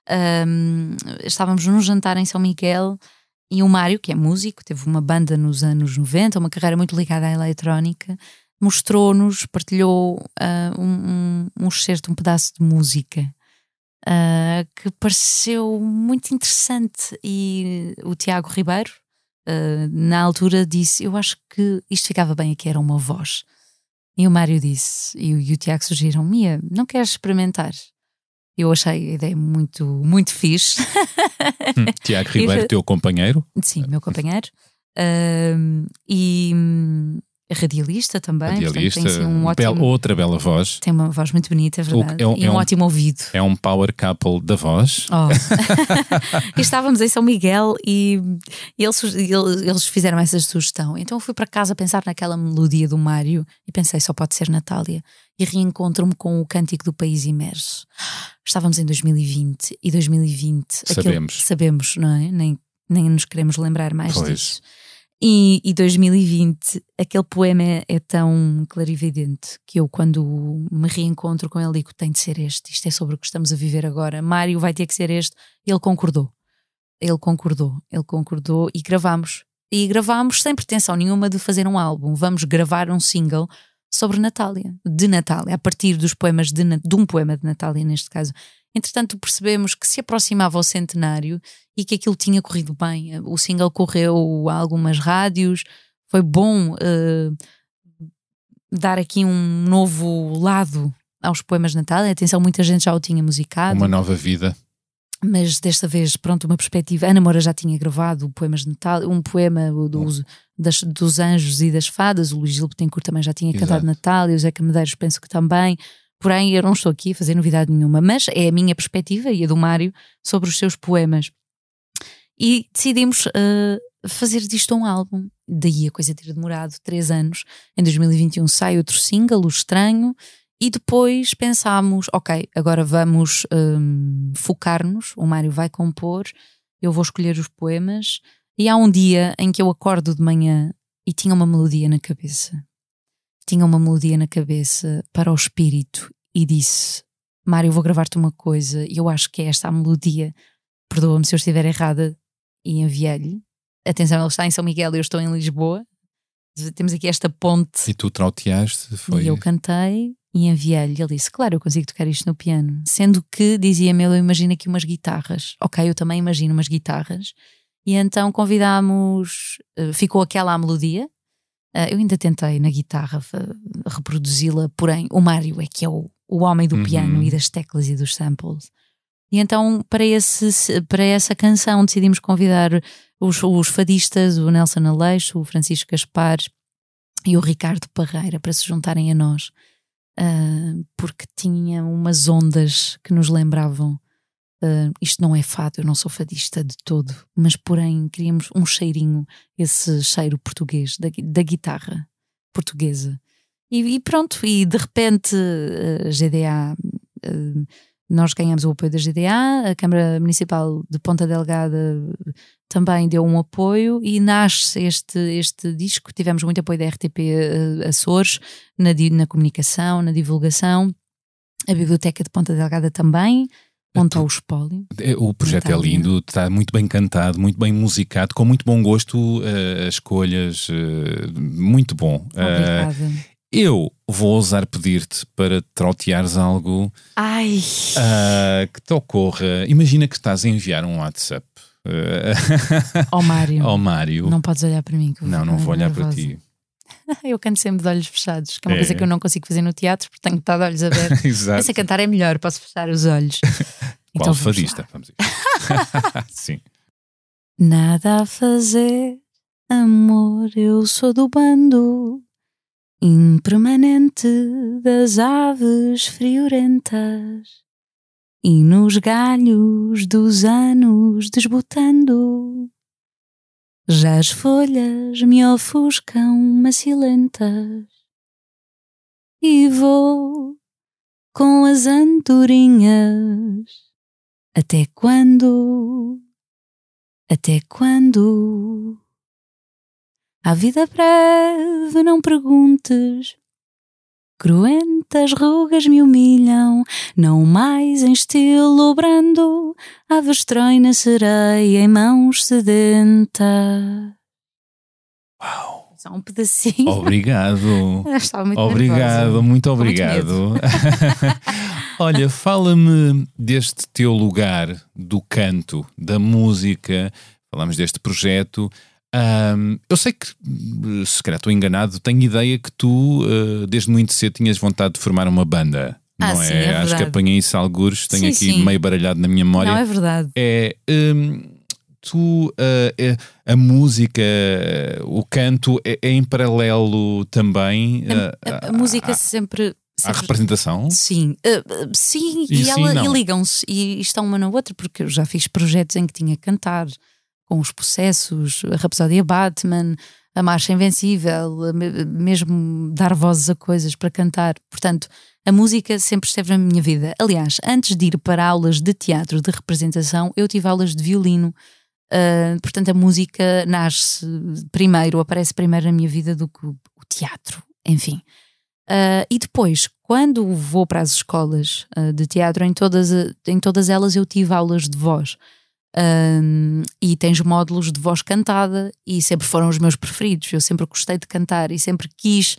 Um, estávamos num jantar em São Miguel e o Mário, que é músico, teve uma banda nos anos noventa, uma carreira muito ligada à eletrónica, mostrou-nos, partilhou uh, um, um, um excerto, um pedaço de música uh, que pareceu muito interessante. E o Tiago Ribeiro, Uh, na altura disse, eu acho que isto ficava bem aqui, era uma voz. E o Mário disse, e o, e o Tiago sugeriram, Mia, não queres experimentar? Eu achei a ideia muito, muito fixe. Hum, Tiago Ribeiro, e, teu companheiro? Sim, meu companheiro. Uh, e um, radialista também. Radialista, portanto, tem, assim, um ótimo, bela, outra bela voz. Tem uma voz muito bonita, é verdade. É um, e um, é um ótimo ouvido. É um power couple da voz. Oh. E estávamos em São Miguel e eles, eles fizeram essa sugestão. Então eu fui para casa pensar naquela melodia do Mário e pensei, só pode ser Natália. E reencontro-me com o Cântico do País Imerso. Estávamos em dois mil e vinte e dois mil e vinte sabemos, aquele, sabemos, não é? Nem, nem nos queremos lembrar mais pois. disso. E, e dois mil e vinte, aquele poema é, é tão clarividente que eu, quando me reencontro com ele, digo: tem de ser este, isto é sobre o que estamos a viver agora. Mário, vai ter que ser este. Ele concordou, ele concordou, ele concordou e gravámos. E gravámos sem pretensão nenhuma de fazer um álbum. Vamos gravar um single sobre Natália, de Natália, a partir dos poemas de, de um poema de Natália, neste caso. Entretanto, percebemos que se aproximava ao centenário e que aquilo tinha corrido bem. O single correu a algumas rádios, foi bom uh, dar aqui um novo lado aos poemas de Natália. Atenção, muita gente já o tinha musicado. Uma nova vida. Mas desta vez, pronto, uma perspectiva. Ana Moura já tinha gravado poemas de Natália, um poema dos, das, dos anjos e das fadas. O Luís Gil Betancourt também já tinha Exato. cantado Natália, o Zeca Medeiros penso que também. Porém, eu não estou aqui a fazer novidade nenhuma, mas é a minha perspectiva e a do Mário sobre os seus poemas. E decidimos uh, fazer disto um álbum. Daí a coisa ter demorado três anos. Em dois mil e vinte e um sai outro single, O Estranho, e depois pensámos, ok, agora vamos um, focar-nos. O Mário vai compor, eu vou escolher os poemas. E há um dia em que eu acordo de manhã e tinha uma melodia na cabeça. Tinha uma melodia na cabeça para o espírito e disse: Mário, eu vou gravar-te uma coisa e eu acho que é esta a melodia. Perdoa-me se eu estiver errada. E enviei-lhe. Atenção, ele está em São Miguel e eu estou em Lisboa. temos aqui esta ponte. E tu trauteaste? Foi... E eu cantei e enviei-lhe. Ele disse, claro, eu consigo tocar isto no piano. Sendo que, dizia-me ele, eu imagino aqui umas guitarras. Ok, eu também imagino umas guitarras. E então convidámos, ficou aquela a melodia. Eu ainda tentei na guitarra reproduzi-la, porém o Mário é que é o, o homem do uhum. piano e das teclas e dos samples. E então para, esse, para essa canção decidimos convidar os, os fadistas, o Nelson Aleixo, o Francisco Gaspar e o Ricardo Parreira para se juntarem a nós, uh, porque tinha umas ondas que nos lembravam. Uh, isto não é fado, eu não sou fadista de todo, mas porém queríamos um cheirinho, esse cheiro português da, da guitarra portuguesa. E, e pronto, e de repente a G D A, uh, nós ganhamos o apoio da G D A, a Câmara Municipal de Ponta Delgada também deu um apoio e nasce este, este disco. Tivemos muito apoio da R T P uh, Açores na, na comunicação, na divulgação, a Biblioteca de Ponta Delgada também montou o espólio. O projeto é lindo, está muito bem cantado, muito bem musicado, com muito bom gosto, uh, as escolhas, uh, muito bom. Obrigada. Uh, eu vou ousar pedir-te para trauteares algo Ai. Uh, que te ocorra. Imagina que estás a enviar um WhatsApp uh, ao Mário. ao Mário. Não podes olhar para mim. Que eu não, não vou olhar nervosa. para ti. Eu canto sempre de olhos fechados, que é uma é. coisa que eu não consigo fazer no teatro, porque tenho que estar de olhos abertos. Exato. Mas a cantar é melhor, posso fechar os olhos. Qual então, fadista? Vamos ver. Sim. Nada a fazer, amor, eu sou do bando impermanente das aves friorentas e nos galhos dos anos desbotando. Já as folhas me ofuscam macilentas e vou com as andorinhas. Até quando? Até quando? A vida breve, não perguntes. Cruentas rugas me humilham, não mais em estilo brando, avestroi na sereia em mãos sedentas. Uau! Só um pedacinho. Obrigado. Estava muito obrigado, nervosa. muito Com obrigado. muito Olha, fala-me deste teu lugar do canto, da música, falamos deste projeto. Um, eu sei que, se calhar estou enganado, tenho ideia que tu, uh, desde muito cedo, tinhas vontade de formar uma banda. Ah, não sim, é? é Acho que apanhei isso algures, tenho sim, aqui sim. meio baralhado na minha memória. Não, é verdade. É, um, tu, uh, é, a música, o canto é, é em paralelo também. A, a, a música a, sempre... A representação? Sim, uh, sim, e, e, sim, ela, e ligam-se e estão uma na outra, porque eu já fiz projetos em que tinha que cantar, com os processos, a Rapsódia Batman, a Marcha Invencível, mesmo dar vozes a coisas para cantar. Portanto, a música sempre esteve na minha vida. Aliás, antes de ir para aulas de teatro, de representação, eu tive aulas de violino. Uh, portanto, a música nasce primeiro, aparece primeiro na minha vida do que o teatro, enfim. Uh, e depois, quando vou para as escolas uh, de teatro, em todas, em todas elas eu tive aulas de voz. Um, e tens módulos de voz cantada e sempre foram os meus preferidos. Eu sempre gostei de cantar e sempre quis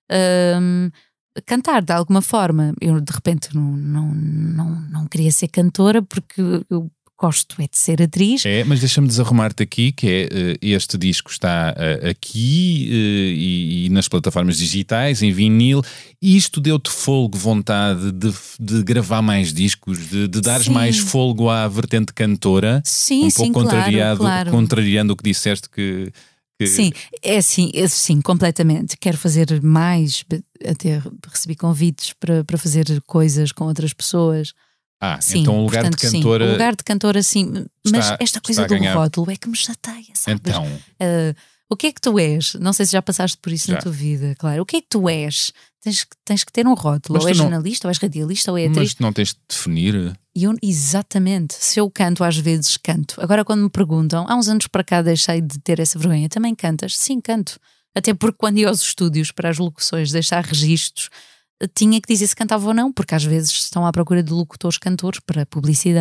um, cantar de alguma forma. Eu de repente não, não, não, não queria ser cantora porque eu gosto é de ser atriz. É, mas deixa-me desarrumar-te aqui, que é, uh, este disco está uh, aqui uh, e, e nas plataformas digitais, em vinil. Isto deu-te folgo, vontade de, de gravar mais discos, de, de dares Sim. mais folgo à vertente cantora? Sim, um sim, pouco claro, contrariado, claro. contrariando o que disseste que... que... Sim, é assim, é, sim, completamente. Quero fazer mais, até recebi convites para, para fazer coisas com outras pessoas. Ah, Sim, então o lugar portanto, de cantora... Sim, o lugar de cantora, sim. Mas está, esta coisa do rótulo é que me chateia, sabes? Então... Uh, o que é que tu és? Não sei se já passaste por isso já. na tua vida, claro. O que é que tu és? Tens, tens que ter um rótulo. Ou és não... jornalista, ou és radialista, ou é atriz. Mas tu não tens de definir... E eu, exatamente. Se eu canto, às vezes canto. Agora quando me perguntam, há uns anos para cá deixei de ter essa vergonha. Também cantas? Sim, canto. Até porque quando ia aos estúdios para as locuções, deixar registros, tinha que dizer se cantava ou não, porque às vezes estão à procura de locutores cantores para publicidade.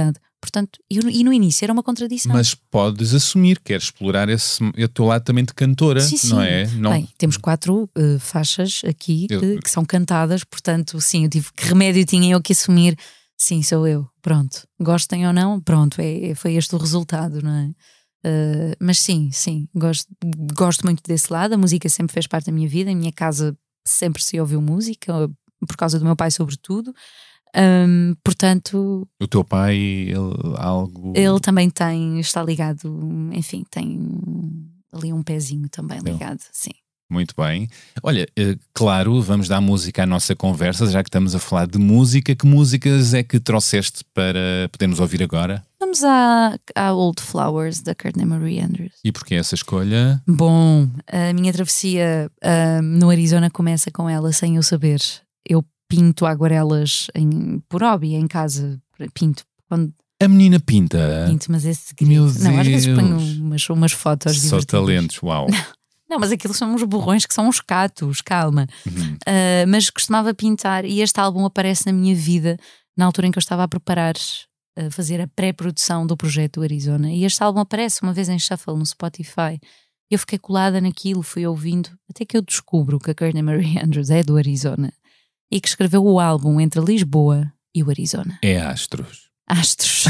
Portanto, e, e no início era uma contradição. Mas podes assumir, queres explorar esse, o teu lado também de cantora, sim, sim. não é? Não... Bem, temos quatro uh, faixas aqui eu... que, que são cantadas, portanto, sim, eu tive que remédio tinha eu que assumir. Sim, sou eu, pronto. Gostem ou não, pronto, é, foi este o resultado, não é? Uh, mas sim, sim, gosto, gosto muito desse lado. A música sempre fez parte da minha vida. Em minha casa sempre se ouviu música, por causa do meu pai, sobretudo. Um, portanto, o teu pai, ele, algo... ele também tem, está ligado, enfim, tem ali um pezinho também ligado, sim. Muito bem. Olha, claro, vamos dar música à nossa conversa, já que estamos a falar de música. Que músicas é que trouxeste para podermos ouvir agora? Vamos à, à Old Flowers, da Courtney Marie Andrews. E porquê essa escolha? Bom, a minha travessia uh, no Arizona começa com ela sem eu saber. Eu pinto aguarelas em, por hobby, em casa. Pinto. Quando... A menina pinta? Pinto, mas esse segredo. Meu não, às vezes Deus. ponho umas, umas fotos Só divertidas. talentos, uau. Não, mas aquilo são uns borrões que são uns catos, calma. Uhum. Uh, mas costumava pintar e este álbum aparece na minha vida na altura em que eu estava a preparar, a fazer a pré-produção do projeto do Arizona. E este álbum aparece uma vez em shuffle no Spotify. Eu fiquei colada naquilo, fui ouvindo, até que eu descubro que a Courtney Marie Andrews é do Arizona e que escreveu o álbum entre Lisboa e o Arizona. É Astros. Astros.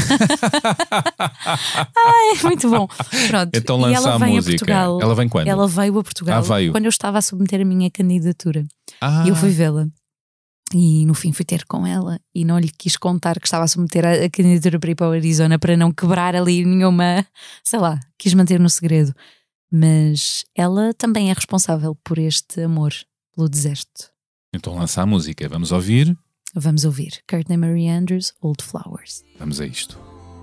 Ai, muito bom. Pronto. Então e lança ela a vem música. A Portugal. Ela vem quando? Ela veio a Portugal ah, veio. quando eu estava a submeter a minha candidatura. Ah. E eu fui vê-la. E no fim fui ter com ela e não lhe quis contar que estava a submeter a, a candidatura para ir para o Arizona para não quebrar ali nenhuma, sei lá, quis manter no segredo. Mas ela também é responsável por este amor pelo deserto. Então lança a música. Vamos ouvir? Vamos ouvir Courtney Marie Andrews, Old Flowers. Vamos a isto.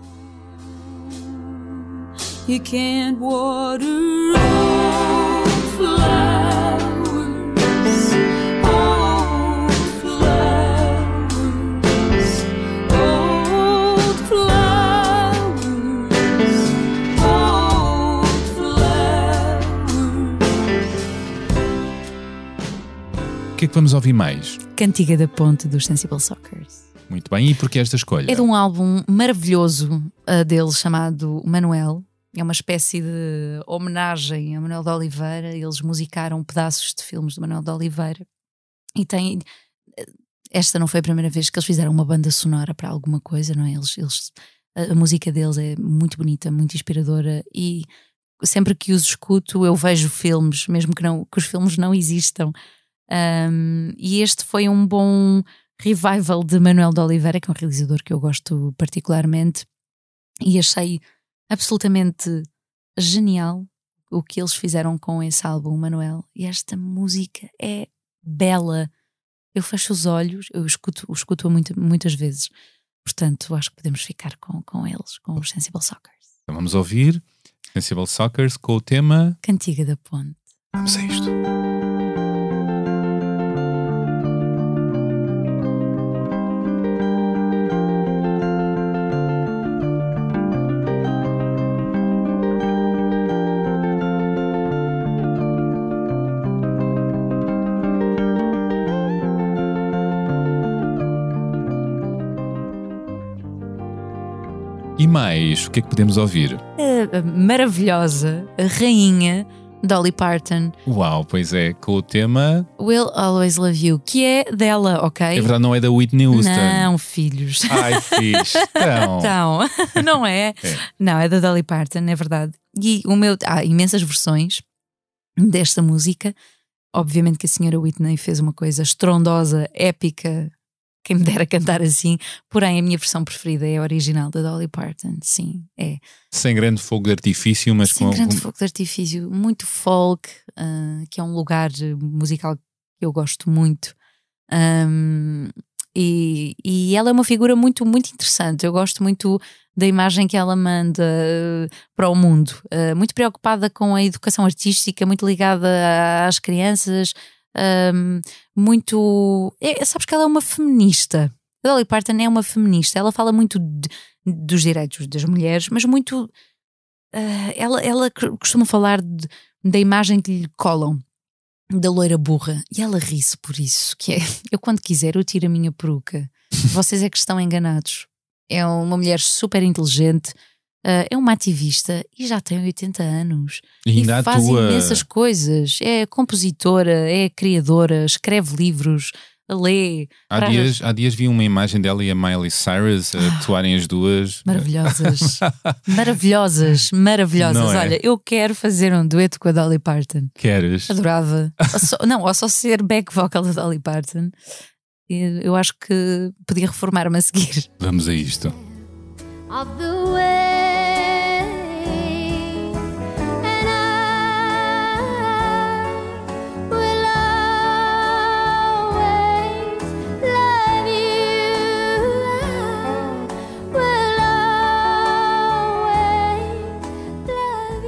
You can't water old flowers, old flowers, old flowers, old flowers. O que é que vamos ouvir mais? Cantiga da Ponte dos Sensible Sockers. Muito bem, e porquê esta escolha? É de um álbum maravilhoso uh, dele chamado Manuel. É uma espécie de homenagem a Manuel de Oliveira. Eles musicaram pedaços de filmes de Manuel de Oliveira. E tem... Esta não foi a primeira vez que eles fizeram uma banda sonora para alguma coisa, não é? Eles, eles, a música deles é muito bonita, muito inspiradora e sempre que os escuto eu vejo filmes, mesmo que, não, que os filmes não existam. Um, e este foi um bom revival de Manuel de Oliveira, que é um realizador que eu gosto particularmente, e achei absolutamente genial o que eles fizeram com esse álbum, Manuel. E esta música é bela. Eu fecho os olhos, eu escuto, eu escuto-a muito, muitas vezes. Portanto, acho que podemos ficar com, com eles, com os Sensible Sockers. Então vamos ouvir Sensible Sockers com o tema Cantiga da Ponte. Vamos a isto. E mais, o que é que podemos ouvir? A, a maravilhosa, a rainha Dolly Parton. Uau, pois é, com o tema Will Always Love You, que é dela, ok? É verdade, não é da Whitney Houston. Não, filhos. Ai, fixe. Então, Então, não é? É. Não, é da Dolly Parton, é verdade. E o meu, há imensas versões desta música. Obviamente que a senhora Whitney fez uma coisa estrondosa, épica. Quem me dera cantar assim. Porém, a minha versão preferida é a original da Dolly Parton. Sim, é. sem grande fogo de artifício, mas Sem com grande com- fogo de artifício. Muito folk, ah, que é um lugar musical que eu gosto muito. Ahm, e, e ela é uma figura muito, muito interessante. Eu gosto muito da imagem que ela manda ah, para o mundo. Ah, muito preocupada com a educação artística, muito ligada às crianças. ahm, muito... é, sabes que ela é uma feminista. A Dolly Parton é uma feminista. Ela fala muito de- dos direitos das mulheres, mas muito... ah, ela, ela costuma falar de- da imagem que lhe colam da loira burra, e ela ri-se por isso, que é, eu quando quiser eu tiro a minha peruca, vocês é que estão enganados. é uma mulher super inteligente, uh, é uma ativista e já tem oitenta anos. E ainda e faz atua... imensas coisas. É compositora, é criadora, escreve livros, lê. Há para- dias, há dias vi uma imagem dela e a Miley Cyrus a atuarem as duas. Maravilhosas, maravilhosas, maravilhosas. Não é? Olha, eu quero fazer um dueto com a Dolly Parton. Queres? Adorava. Ou só- não, ou só ser back vocal da Dolly Parton. E eu acho que podia reformar-me a seguir. Vamos a isto. of the way, and I will always love you. I will always love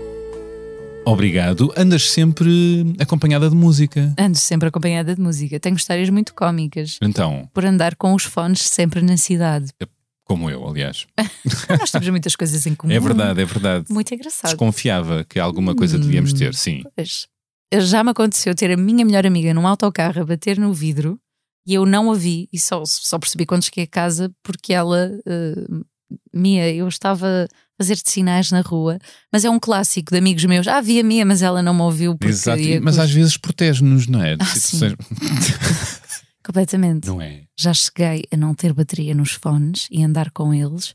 you. Obrigado. Andas sempre acompanhada de música. Ando sempre acompanhada de música. Tenho histórias muito cómicas Então, por andar com os fones sempre na cidade. como eu, aliás. Nós temos muitas coisas em comum. É verdade, é verdade. Muito engraçado. Desconfiava que alguma coisa devíamos ter, sim. Pois. Já me aconteceu ter a minha melhor amiga num autocarro a bater no vidro e eu não a vi e só, só percebi quando cheguei a casa porque ela, uh, Mia, eu estava a fazer-te sinais na rua, mas é um clássico de amigos meus. Ah, vi a Mia, mas ela não me ouviu porque Exato, ia mas com- às vezes protege-nos, não é? De Ah, situações- completamente. Não é? Já cheguei a não ter bateria nos fones e andar com eles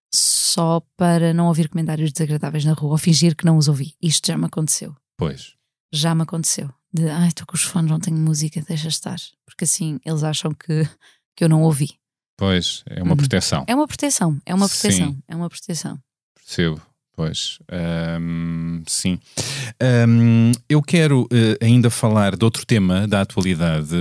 só para não ouvir comentários desagradáveis na rua ou fingir que não os ouvi. Isto já me aconteceu. Pois. Já me aconteceu. De, ai, estou com os fones, não tenho música, deixa estar. Porque assim eles acham que, que eu não ouvi. Pois, é uma Uhum. proteção. É uma proteção, é uma proteção, Sim. é uma proteção. Percebo, pois. Ahm, sim. Ahm, eu quero eh, ainda falar de outro tema da atualidade,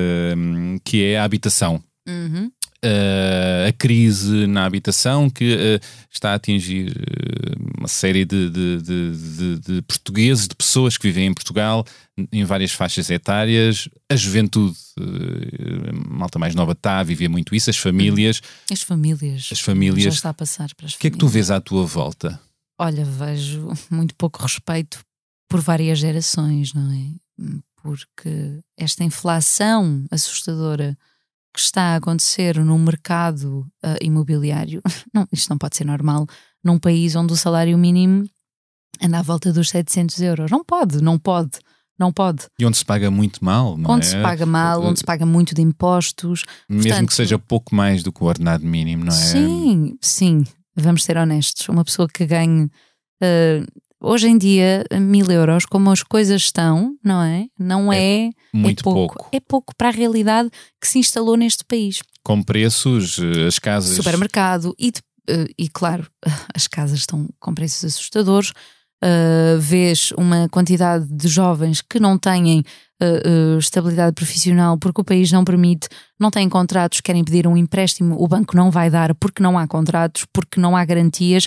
ahm, que é a habitação. Uhum. Uh, a crise na habitação que uh, está a atingir uh, uma série de, de, de, de, de portugueses, de pessoas que vivem em Portugal em várias faixas etárias. A juventude, uh, a malta mais nova está a viver muito isso, as famílias. As famílias. As famílias. Já está a passar para as O que é que tu vês à tua volta? Olha, vejo muito pouco respeito por várias gerações, não é? Porque esta inflação assustadora que está a acontecer no mercado uh, imobiliário, não, isto não pode ser normal num país onde o salário mínimo anda à volta dos setecentos euros. Não pode, não pode, não pode. E onde se paga muito mal, não onde é? se paga mal, onde se paga muito de impostos. Mesmo Portanto, que seja pouco mais do que o ordenado mínimo, não é? Sim, sim, vamos ser honestos. Uma pessoa que ganhe uh, hoje em dia mil euros, como as coisas estão, não é? Não é, Muito é pouco. pouco. É pouco para a realidade que se instalou neste país. Com preços, eh, as casas... Supermercado e, de- uh, e claro, as casas estão com preços assustadores. Uh, vês uma quantidade de jovens que não têm uh, uh, estabilidade profissional porque o país não permite, não têm contratos, querem pedir um empréstimo, o banco não vai dar porque não há contratos, porque não há garantias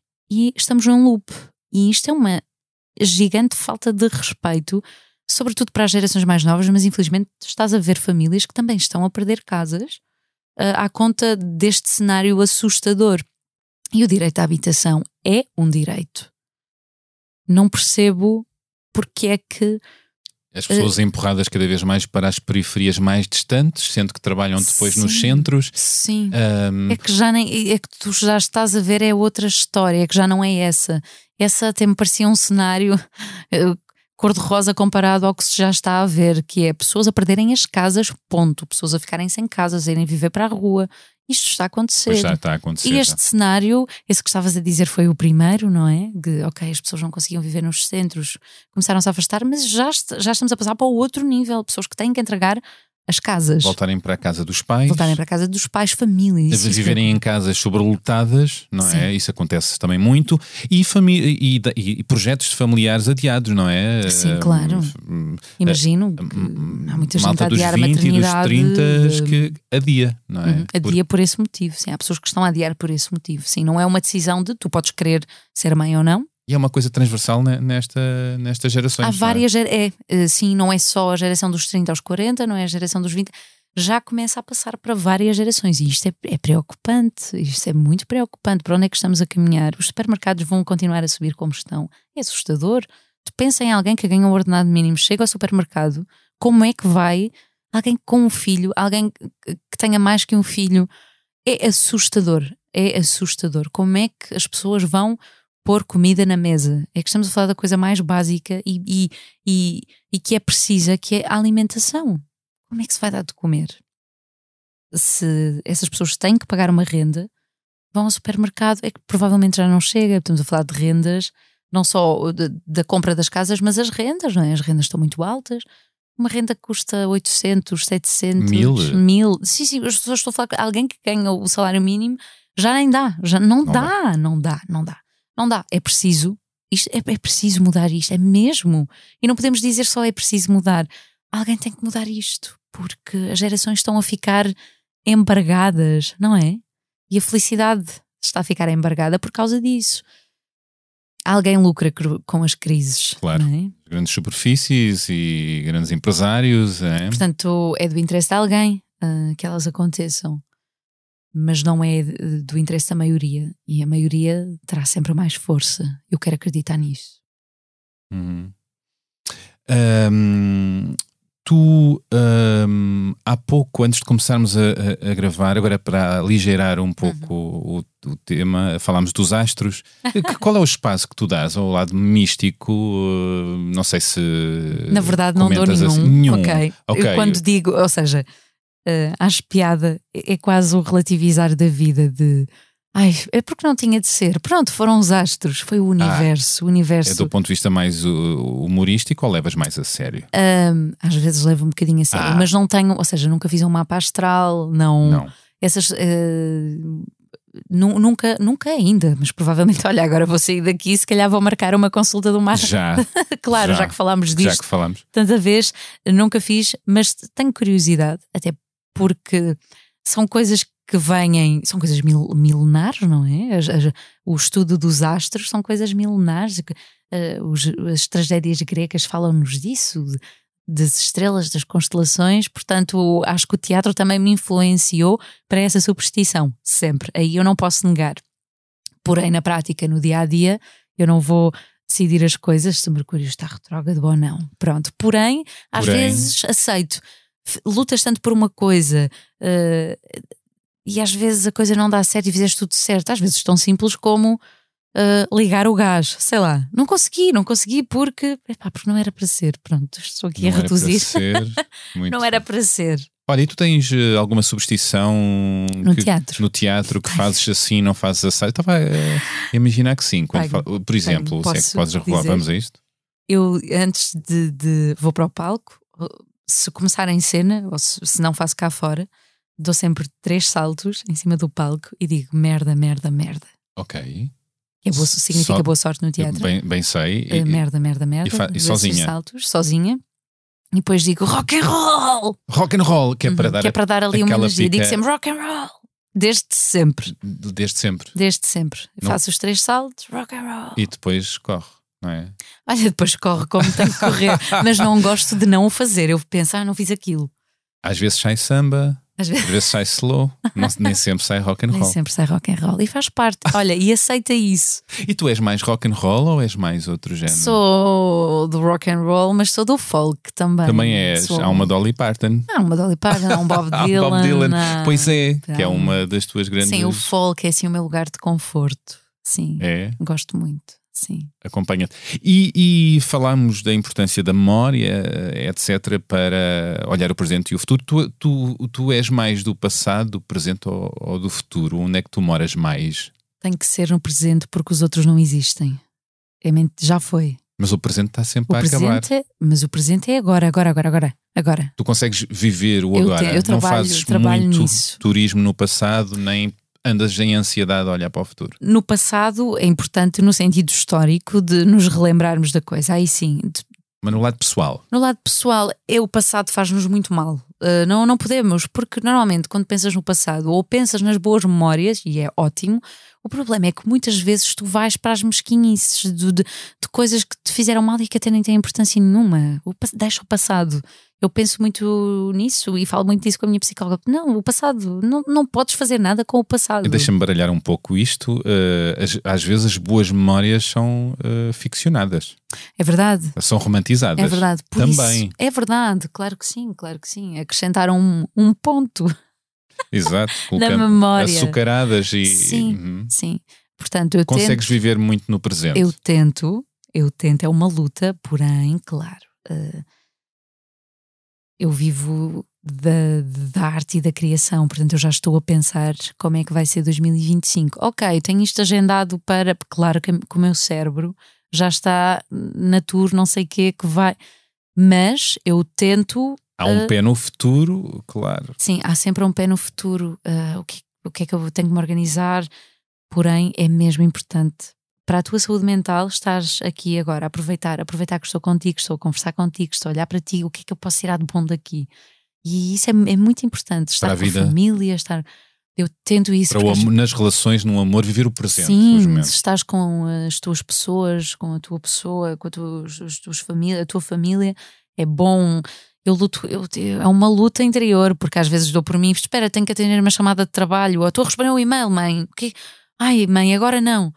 e estamos num loop. E isto é uma gigante falta de respeito, sobretudo para as gerações mais novas, mas infelizmente estás a ver famílias que também estão a perder casas uh, à conta deste cenário assustador. E o direito à habitação é um direito. Não percebo porque é que... As pessoas empurradas cada vez mais para as periferias mais distantes, sendo que trabalham depois Sim, nos centros. Sim. Ahm, É que já nem, é que tu já estás a ver é outra história, é que já não é essa. Essa até me parecia um cenário eh, cor-de-rosa comparado ao que se já está a ver, que é pessoas a perderem as casas, ponto. Pessoas a ficarem sem casas, a irem viver para a rua. Isto está a acontecer. pois já está a acontecer. E este já. cenário, esse que estavas a dizer foi o primeiro, não é? Que, ok, as pessoas não conseguiam viver nos centros, começaram-se a afastar, mas já, est- já estamos a passar para o outro nível. Pessoas que têm que entregar as casas, Voltarem para a casa dos pais. voltarem para a casa dos pais, famílias. a viverem em casas sobrelotadas, não Sim. é? Isso acontece também muito. E, famí- e, e- e projetos familiares adiados, não é? Sim, claro. Hum, Imagino que hum, há muita gente malta a dos adiar a vinte e dos maternidade. trinta de- que adia, não é? Uhum, adia por esse motivo, sim. Há pessoas que estão a adiar por esse motivo, sim. Não é uma decisão de tu podes querer ser mãe ou não. E é uma coisa transversal ne- nesta, nestas gerações. Há não é? várias, ger- é, eh, sim, não é só a geração dos trinta aos quarenta, não é a geração dos vinte, já começa a passar para várias gerações e isto é, é preocupante, isto é muito preocupante. Para onde é que estamos a caminhar? Os supermercados vão continuar a subir como estão? É assustador. Tu pensa em alguém que ganha um ordenado mínimo, chega ao supermercado, como é que vai alguém com um filho, alguém que que tenha mais que um filho, é assustador. É assustador. Como é que as pessoas vão pôr comida na mesa? É que estamos a falar da coisa mais básica e, e, e, e que é precisa, que é a alimentação. Como é que se vai dar de comer? Se essas pessoas têm que pagar uma renda, vão ao supermercado, é que provavelmente já não chega. Estamos a falar de rendas, não só de, da compra das casas, mas as rendas, não é? As rendas estão muito altas. Uma renda que custa oitocentos, setecentos, Mil? mil. Sim, sim, as pessoas estão a falar que alguém que ganha o salário mínimo já nem dá, já não, Não dá, dá. não dá, não dá, não dá. É preciso, isto, é, é preciso mudar isto, é mesmo. E não podemos dizer só é preciso mudar. Alguém tem que mudar isto, porque as gerações estão a ficar embargadas, não é? E a felicidade está a ficar embargada por causa disso. Alguém lucra cr- com as crises, Claro. não é? Grandes superfícies e grandes empresários. É? Portanto, é do interesse de alguém ah, que elas aconteçam, mas não é de- do interesse da maioria. E a maioria terá sempre mais força. Eu quero acreditar nisso. Uhum. Ahm, tu, ahm, há pouco, antes de começarmos a, a- a gravar, agora para aligeirar um pouco Uhum. o, o tema, falámos dos astros. Que- Qual é o espaço que tu dás ao lado místico? Uh, Não sei se. Na verdade, não dou comentas nenhum. assim. Nenhum. Ok. Ok. Eu quando digo, ou seja, ah, acho piada, é é quase o relativizar da vida de. Ai, é porque não tinha de ser. Pronto, foram os astros, foi o universo. o universo. É do ponto de vista mais uh, humorístico ou levas mais a sério? Ahm, às vezes levo um bocadinho a sério, Ah. mas não tenho, ou seja, nunca fiz um mapa astral, não. Não. Essas. eh, nu- nunca, nunca ainda, mas provavelmente, olha, agora vou sair daqui e se calhar vou marcar uma consulta do mapa. Já. Claro, já, já. que falámos Já disto que falamos. tanta vez, nunca fiz, mas tenho curiosidade, até porque são coisas que vêm, são coisas mil, milenares, não é? As- as- o estudo dos astros são coisas milenares. que, eh, os- as tragédias gregas falam-nos disso, de- das estrelas, das constelações. Portanto, acho que o teatro também me influenciou para essa superstição, sempre. Aí eu não posso negar. Porém, na prática, no dia a dia, eu não vou decidir as coisas se o Mercúrio está retrógrado ou não. Pronto. Porém, às Porém. vezes aceito. F- Lutas tanto por uma coisa eh, e às vezes a coisa não dá certo e fizeste tudo certo. Às vezes tão simples como eh, ligar o gás. Sei lá. Não consegui, não consegui porque, epá, porque não era para ser. Pronto, estou aqui Não a era reduzir. para ser. Muito Não era para ser. Olha, e tu tens eh, alguma superstição No que- teatro? no teatro que fazes assim, não fazes assim? Eu estava a, a imaginar que sim. Quando Tenho, fa- Por exemplo, se é que Posso podes revelar, dizer? vamos a isto? Eu, antes de, de- vou para o palco, se começar em cena, ou se, se não faço cá fora, dou sempre três saltos em cima do palco e digo merda, merda, merda. Ok. Que é boa, significa Só- boa sorte no teatro. Bem, bem sei. Eh, E- merda, merda, merda. e fa- e dou esses sozinha? saltos, sozinha. E depois digo rock and roll! Rock and roll, que é para Uhum, dar, que é para dar ali uma aquela energia. Digo pica- sempre rock and roll! Desde sempre. desde sempre. Desde sempre. Não- Faço os três saltos, rock and roll. E depois corre, não é? Olha, depois corre como tem que correr. Mas não gosto de não o fazer. Eu penso, ah, não fiz aquilo. Às vezes sai samba, Às vezes. às vezes sai slow, não- nem sempre sai rock and Nem roll. sempre sai rock and roll. E faz parte. Olha, e aceita isso. E tu és mais rock and roll ou és mais outro género? Sou do rock and roll, mas sou do folk também. Também és. Sou... Há uma Dolly Parton. Há uma Dolly Parton, há um Bob Há Dylan. Bob Dylan. há- Pois é, que é Então, uma das tuas grandes. Sim, o folk é assim o meu lugar de conforto. Sim, É, gosto muito. Sim. acompanha-te. E, e falámos da importância da memória, etcétera, para olhar o presente e o futuro. Tu, tu, tu és mais do passado, do presente ou, ou do futuro? Onde é que tu moras mais? Tem que ser no presente porque os outros não existem. É ment- Já foi. Mas o presente está O sempre a acabar. presente é... Mas o presente é agora, agora, agora, agora. Agora. Tu consegues viver o Eu agora. te- eu Não trabalho- fazes trabalho muito nisso. turismo no passado, nem andas em ansiedade a olhar para o futuro. No passado é importante no sentido histórico de nos relembrarmos da coisa. Aí sim, de- Mas no lado pessoal, no lado pessoal, é o passado faz-nos muito mal. Uh, não, não podemos, porque normalmente quando pensas no passado ou pensas nas boas memórias, e é ótimo, o problema é que muitas vezes tu vais para as mesquinhices de, de, de coisas que te fizeram mal e que até nem têm importância nenhuma. O, pa- deixa o passado. Eu penso muito nisso e falo muito disso com a minha psicóloga. Não, o passado, não, não podes fazer nada com o passado. e deixa-me baralhar um pouco isto. eh, as- às vezes as boas memórias são eh, ficcionadas, É verdade. são romantizadas. É verdade, por Também. isso, é verdade, claro que sim, claro que sim. Acrescentaram um, um ponto. Exato, na colocando memória. açucaradas e. Sim, Uhum. sim. Portanto, eu Consegues tento, viver muito no presente. eu tento, eu tento, é uma luta, porém, claro, uh, eu vivo da, da arte e da criação, portanto eu já estou a pensar como é que vai ser dois mil e vinte e cinco. Ok, tenho isto agendado para, claro que, que o meu cérebro já está na tour, não sei o que que vai, mas eu tento... Há um uh, pé no futuro, claro. Sim, há sempre um pé no futuro, uh, o, que, o que é que eu tenho que me organizar, porém é mesmo importante para a tua saúde mental estás aqui agora, aproveitar, aproveitar que estou contigo, estou a conversar contigo, estou a olhar para ti, o que é que eu posso tirar de bom daqui? E isso é, é muito importante, estar Para a com a vida. família, estar... Eu tento isso. Para o porque amor, às- nas relações, no amor, viver o presente. os Sim, momentos. se estás com as tuas pessoas, com a tua pessoa, com a tua, as tuas família, a tua família, é bom. Eu luto, eu, é uma luta interior, porque às vezes dou por mim, espera, tenho que atender uma chamada de trabalho, ou estou a responder um e-mail, mãe. O quê? Ai, mãe, agora não.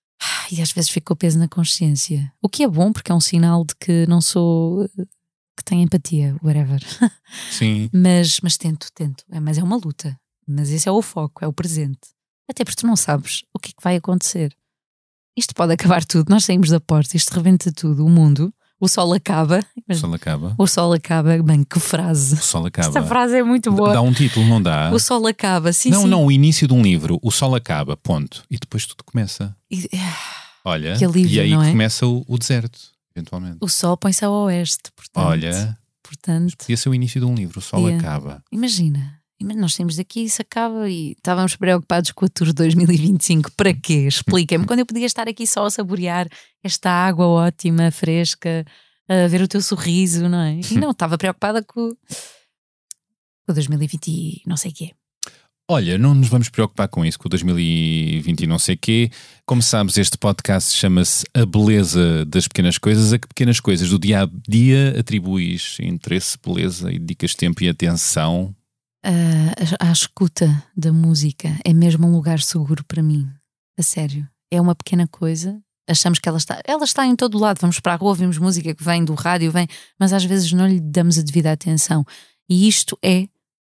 E às vezes fico com o peso na consciência. O que é bom, porque é um sinal de que não sou. Que tenho empatia, whatever. Sim. Mas, mas tento, tento. É, mas é uma luta. Mas esse é o foco, é o presente. Até porque tu não sabes o que é que vai acontecer. Isto pode acabar tudo. Nós saímos da porta, isto rebenta tudo. O mundo, o sol acaba. O sol acaba. O sol acaba. Bem, que frase. O sol acaba. Esta frase é muito boa. Dá um título, não dá? O sol acaba, sim, não, sim. não, o início de um livro. O sol acaba, ponto. E depois tudo começa. E- Olha, Que alívio, e aí não é? começa o, o deserto, eventualmente. O sol põe-se ao oeste, portanto. Olha, Portanto, podia ser o início de um livro. O sol Yeah. acaba. imagina. Ima- Nós saímos daqui e isso acaba e estávamos preocupados com a Tour dois mil e vinte e cinco. Para quê? Explica-me. Quando eu podia estar aqui só a saborear esta água ótima, fresca, a ver o teu sorriso, não é? E não, estava preocupada com, com o dois mil e vinte e não sei o quê. Olha, não nos vamos preocupar com isso, com o dois mil e vinte e não sei quê. Como sabes, este podcast chama-se A Beleza das Pequenas Coisas. A que pequenas coisas do dia a dia atribuis interesse, beleza e dedicas tempo e atenção? Ah, a, a escuta da música é mesmo um lugar seguro para mim. A sério. É uma pequena coisa. Achamos que ela está, ela está em todo lado. Vamos para a rua, ouvimos música que vem do rádio, vem, mas às vezes não lhe damos a devida atenção. E isto é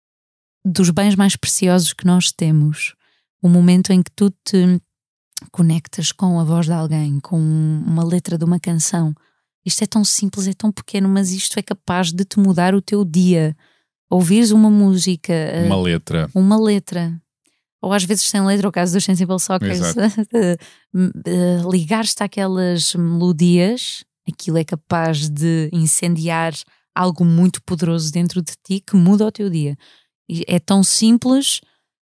dos bens mais preciosos que nós temos. O momento em que tu te conectas com a voz de alguém, com uma letra de uma canção. Isto é tão simples, é tão pequeno, mas isto é capaz de te mudar o teu dia. Ouvires uma música, uh, Uma letra. uma letra, ou às vezes sem letra, o caso dos Sensible Sockers, uh, ligar-te àquelas melodias, aquilo é capaz de incendiar algo muito poderoso dentro de ti que muda o teu dia. E é tão simples,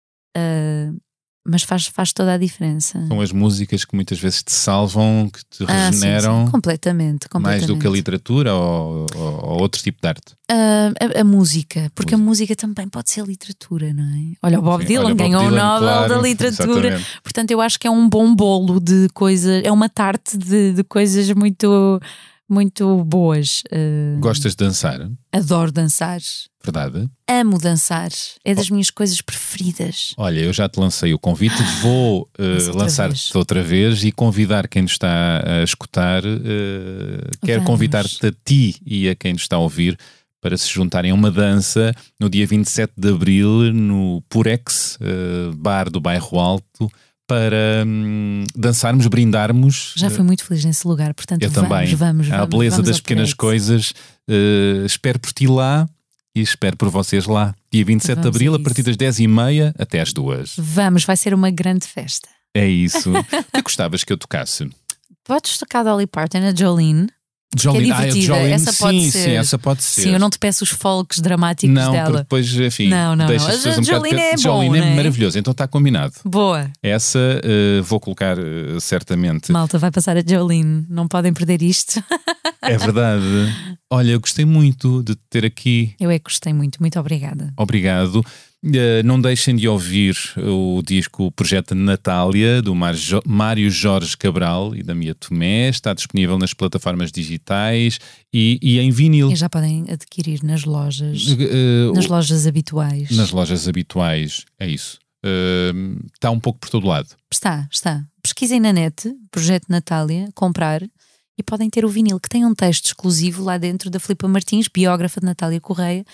uh, mas faz, faz toda a diferença. São as músicas que muitas vezes te salvam, que te Ah, sim, regeneram sim, completamente, completamente. mais do que a literatura ou, ou, ou outro tipo de arte. Uh, a, a música, porque a música também pode ser literatura, não é? Olha, o Bob Sim, Dylan olha, Bob ganhou o Dylan, Nobel claro, da literatura. exatamente. Portanto, eu acho que é um bom bolo de coisas, é uma tarte de, de coisas muito, muito boas. Uh, Gostas de dançar? adoro dançar, Verdade? amo dançar, é Oh. das minhas coisas preferidas. Olha, eu já te lancei o convite, vou Mas uh, outra lançar-te vez. outra vez e convidar quem nos está a escutar, uh, quero Vamos. convidar-te a ti e a quem nos está a ouvir para se juntarem a uma dança no dia vinte e sete de abril no Purex, uh, bar do Bairro Alto, para hum, dançarmos, brindarmos. Já fui muito feliz nesse lugar, portanto, Eu vamos, também. vamos, À vamos. beleza vamos das ao pequenas Purex. coisas. Uh, espero por ti lá e espero por vocês lá. Dia vinte e sete de Vamos a abril, a isso. partir das dez e meia até às duas. Vamos, vai ser uma grande festa. É isso. O que gostavas que eu tocasse? Podes tocar Dolly Parton, a Jolene. Jolene, é divertida, Jolene, essa pode sim, ser. sim, essa pode ser. Sim, eu não te peço os folks dramáticos Não, porque dela. depois, enfim, Não, não, deixa não. as pessoas A um bocado Jolene é de... bom, Jolene não é é? maravilhoso, então está combinado. Boa. Essa uh, vou colocar uh, certamente. Malta, vai passar a Jolene. Não podem perder isto. É verdade. Olha, eu gostei muito de te ter aqui. Eu é que gostei muito. Muito obrigada. Obrigado. Uh, não deixem de ouvir o disco Projeto Natália, do Mar- Jo- Mário Jorge Cabral e da Mia Tomé. Está disponível nas plataformas digitais e, e em vinil. E já podem adquirir nas lojas, Uh, nas lojas habituais. nas lojas habituais, é isso. Uh, está um pouco por todo lado. Está, está. Pesquisem na net, Projeto Natália, comprar e podem ter o vinil, que tem um texto exclusivo lá dentro da Filipa Martins, biógrafa de Natália Correia,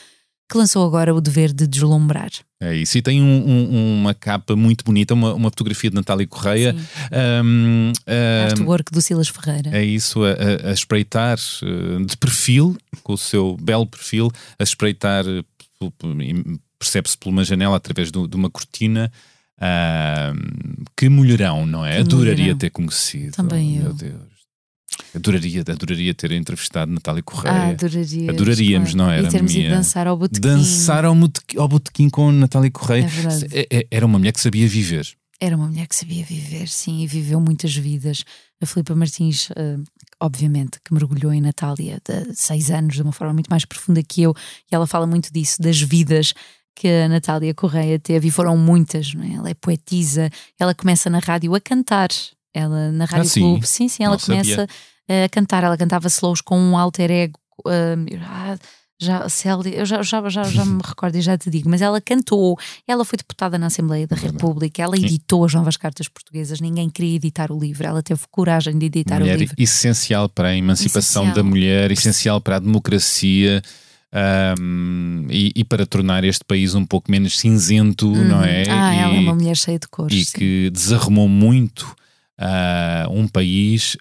que lançou agora O Dever de Deslumbrar. É isso, e tem um, um, uma capa muito bonita, uma, uma fotografia de Natália Correia. Um, um, Artwork do Silas Ferreira. É isso, a, a, a espreitar uh, de perfil, com o seu belo perfil, a espreitar, uh, percebe-se por uma janela através do, de uma cortina. Uh, que mulherão, não é? Que Adoraria mulherão. ter conhecido. Também oh, eu. Meu Deus. Adoraria, adoraria ter entrevistado Natália Correia. Ah, adoraria. Adoraríamos, claro. não era? E termos minha... ido dançar ao botequim. Dançar ao, botequim, ao botequim com Natália Correia. É verdade. Era uma mulher que sabia viver. Era uma mulher que sabia viver, sim, e viveu muitas vidas. A Filipa Martins, uh, obviamente, que mergulhou em Natália de seis anos de uma forma muito mais profunda que eu, e ela fala muito disso, das vidas que a Natália Correia teve, e foram muitas, não é? Ela é poetisa, ela começa na rádio a cantar. Ela na Rádio ah, sim? Clube, sim, sim, ela Não começa sabia. a cantar, ela cantava slows com um alter ego. Uh, ah, já, Célia, eu já, já, já, já me recordo e já te digo, mas ela cantou, ela foi deputada na Assembleia da República, ela editou as novas cartas portuguesas, ninguém queria editar o livro, ela teve coragem de editar mulher o livro. Essencial para a emancipação Essencial. da mulher, essencial para a democracia. Um, e, e para tornar este país um pouco menos cinzento, Uhum. não é? Ah, e, ela é uma mulher cheia de cores. E sim. que desarrumou muito uh, um país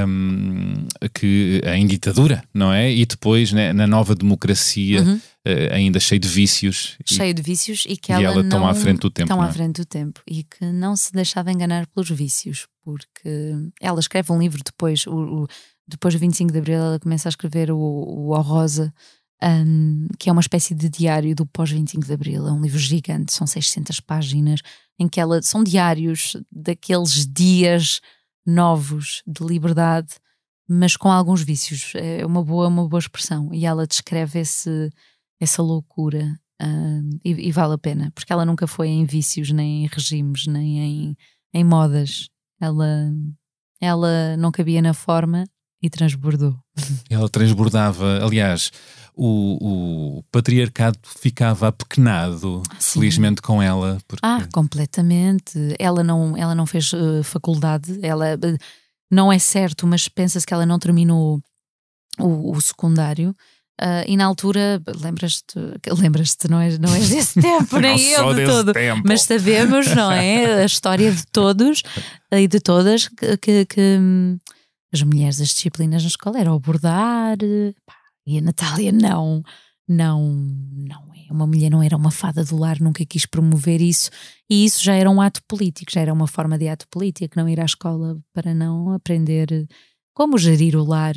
um, que, em ditadura, não é? E depois, né, na nova democracia, Uhum. uh, ainda cheio de vícios. Cheio de vícios e que e ela, ela não tão à frente do tempo, tão não à é? frente do tempo, e que não se deixava enganar pelos vícios, porque ela escreve um livro depois, o, o, depois do vinte e cinco de Abril, ela começa a escrever o, o Ó Rosa, Um, que é uma espécie de diário do pós-vinte e cinco de Abril. É um livro gigante, são seiscentas páginas, em que ela, são diários daqueles dias novos de liberdade, mas com alguns vícios. É uma boa, uma boa expressão, e ela descreve esse, essa loucura, um, e, e vale a pena, porque ela nunca foi em vícios, nem em regimes, nem em, em modas. Ela, ela não cabia na forma e transbordou. Ela transbordava, aliás, o, o patriarcado ficava apequenado, Sim. felizmente, com ela. Porque... Ah, completamente. Ela não, ela não fez uh, faculdade, ela uh, não é certo, mas pensa-se que ela não terminou o, o secundário. Uh, e na altura, lembras-te, lembras-te, não és, não és desse tempo, nem eu de todo, tempo. Mas sabemos, não é? A história de todos e de todas que, que, que hum, as mulheres, as disciplinas na escola era o bordar, pá, e a Natália não, não, não é. Uma mulher não era uma fada do lar, nunca quis promover isso, e isso já era um ato político, já era uma forma de ato político, não ir à escola para não aprender como gerir o lar,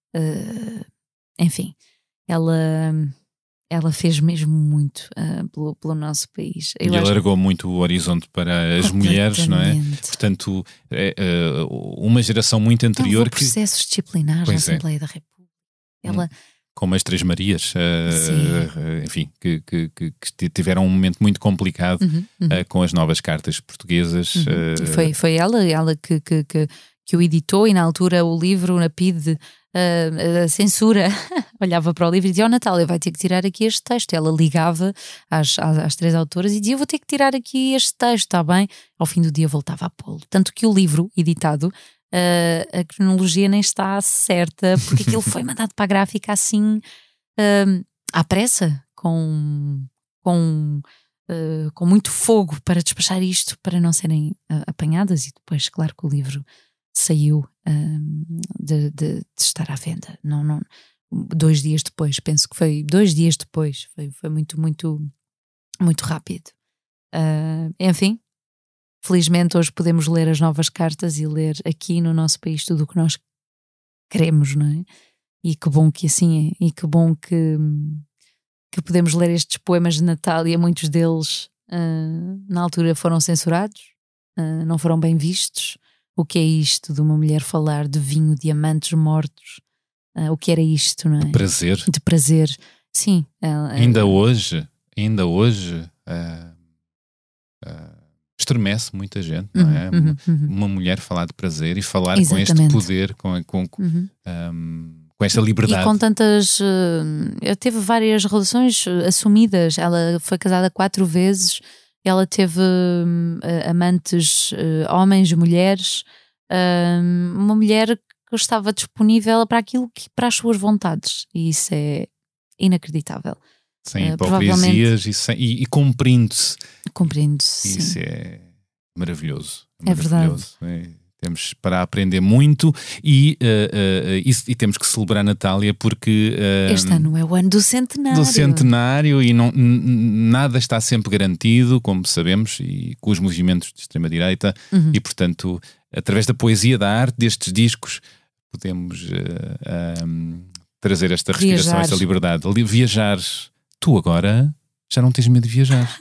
uh, enfim. Ela, ela fez mesmo muito uh, pelo, pelo nosso país. Eu e acho... alargou muito o horizonte para as mulheres, não é? Portanto, é, é, uma geração muito anterior. Houve processos que... disciplinares na é. Assembleia da República. Ela... Como as Três Marias, uh, enfim, que, que, que tiveram um momento muito complicado uhum, uhum. Uh, com as novas cartas portuguesas. Uhum. Uh... Foi, foi ela, ela que, que, que, que o editou, e na altura o livro, na P I D, uh, a censura, olhava para o livro e dizia: "Oh, Natália, vai ter que tirar aqui este texto." Ela ligava às, às, às três autoras e dizia: "Eu vou ter que tirar aqui este texto, está bem?" Ao fim do dia voltava a pô-lo. Tanto que o livro editado, Uh, a cronologia nem está certa, porque aquilo foi mandado para a gráfica assim, uh, à pressa, com, com, uh, com muito fogo, para despachar isto, para não serem uh, apanhadas. E depois, claro, que o livro saiu uh, de, de, de estar à venda. Não, não, dois dias depois, penso que foi dois dias depois, foi, foi muito, muito, muito rápido. Uh, enfim. Felizmente hoje podemos ler as novas cartas e ler aqui no nosso país tudo o que nós queremos, não é? E que bom que assim é, e que bom que, que podemos ler estes poemas de Natália. Muitos deles uh, na altura foram censurados, uh, não foram bem vistos. O que é isto de uma mulher falar de vinho, de amantes mortos? Uh, o que era isto, não é? De prazer. De prazer, sim. Uh, ainda uh, hoje, ainda hoje... Uh, uh... estremece muita gente, não é? Uhum, uhum. Uma mulher falar de prazer e falar Exatamente. com este poder, com, com, uhum. um, com esta liberdade. E com tantas... Uh, teve várias relações assumidas. Ela foi casada quatro vezes. Ela teve uh, amantes, uh, homens, mulheres. Uh, uma mulher que estava disponível para aquilo que, para as suas vontades. E isso é inacreditável. Sem Uh, hipocrisias e, sem, e, e cumprindo-se. Compreendo-se. Isso sim. é maravilhoso. É maravilhoso. É, temos para aprender muito e, uh, uh, e, e temos que celebrar a Natália porque uh, Este ano é o ano do centenário. do centenário e não, n- nada está sempre garantido, como sabemos, e com os movimentos de extrema-direita, Uhum. e portanto, através da poesia, da arte, destes discos, podemos uh, um, trazer esta respiração, Viajar. esta liberdade. Ali- Viajar. Tu agora já não tens medo de viajar.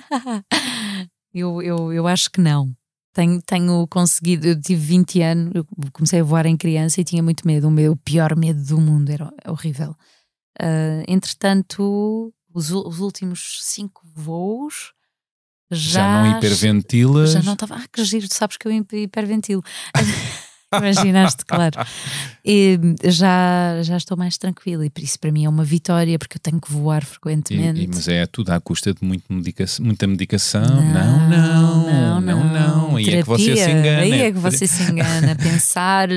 eu, eu, eu acho que não. Tenho, tenho conseguido, eu tive vinte anos, eu comecei a voar em criança e tinha muito medo. O meu pior medo do mundo era horrível. Uh, entretanto, os, u- os últimos cinco voos já, Já, não hiperventilas. Já não estava. Ah, que giro, tu sabes que eu hiper- hiperventilo. Imaginaste, claro. E já, já estou mais tranquila e por isso para mim é uma vitória porque eu tenho que voar frequentemente. E- e- mas é tudo à custa de muito medicação, muita medicação. Não, Não, não, não, não, não. Aí é que Terapia, você se engana. Aí é que você se engana. Pensar,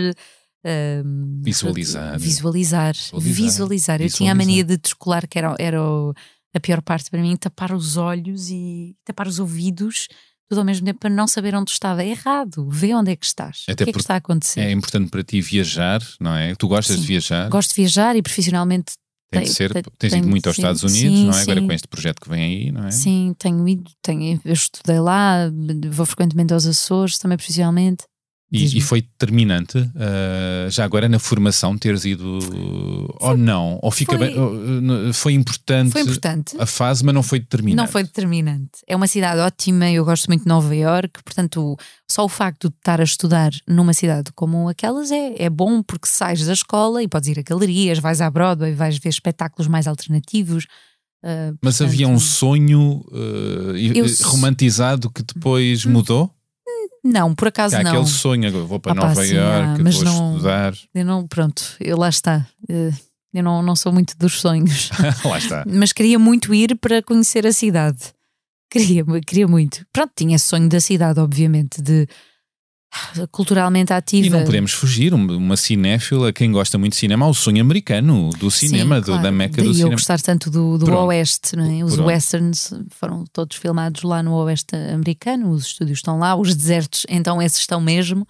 hum, Visualizar. visualizar, Visualizar. visualizar. Eu tinha a Visualizar. mania de descolar, que era, era o- a pior parte para mim, tapar os olhos e tapar os ouvidos, tudo ao mesmo tempo para não saber onde estava. É errado. Vê onde é que estás. Até o que é que porque está a acontecer? É importante para ti viajar, não é? Tu gostas Sim. de viajar? Gosto de viajar e profissionalmente Tem de tem- ser, tem- tens tem ido muito aos sim, Estados Unidos, sim, não é? Agora sim. com este projeto que vem aí, não é? Sim, tenho ido, tenho, eu estudei lá, vou frequentemente aos Açores, também profissionalmente. E, Diz-me. e foi determinante, uh, já agora na formação, teres ido ou não? Ou fica foi- bem, uh, foi importante, Foi importante. a fase, mas não foi determinante. Não foi determinante. É uma cidade ótima, eu gosto muito de Nova Iorque, portanto, só o facto de estar a estudar numa cidade como aquelas é, é bom porque sais da escola e podes ir a galerias, vais à Broadway, vais ver espetáculos mais alternativos. uh, Mas portanto, havia um sonho uh, e- Eu- romantizado que depois mudou? Não, por acaso Há não. aquele sonho, agora vou para Ah, pá, Nova sim, Iorque, há, mas vou não- estudar. Eu não, pronto, eu lá está. Uh, Eu não, não sou muito dos sonhos. Lá está. Mas queria muito ir para conhecer a cidade. Queria, queria muito. Pronto, tinha esse sonho da cidade, obviamente, de ah, culturalmente ativa. E não podemos fugir, um- uma cinéfila, quem gosta muito de cinema, há o sonho americano do cinema, Sim, do- claro. da meca Daí do eu cinema. gostar tanto do, do Pronto. Oeste, não é? Os Pronto. westerns foram todos filmados lá no Oeste americano, os estúdios estão lá, os desertos, então esses estão mesmo.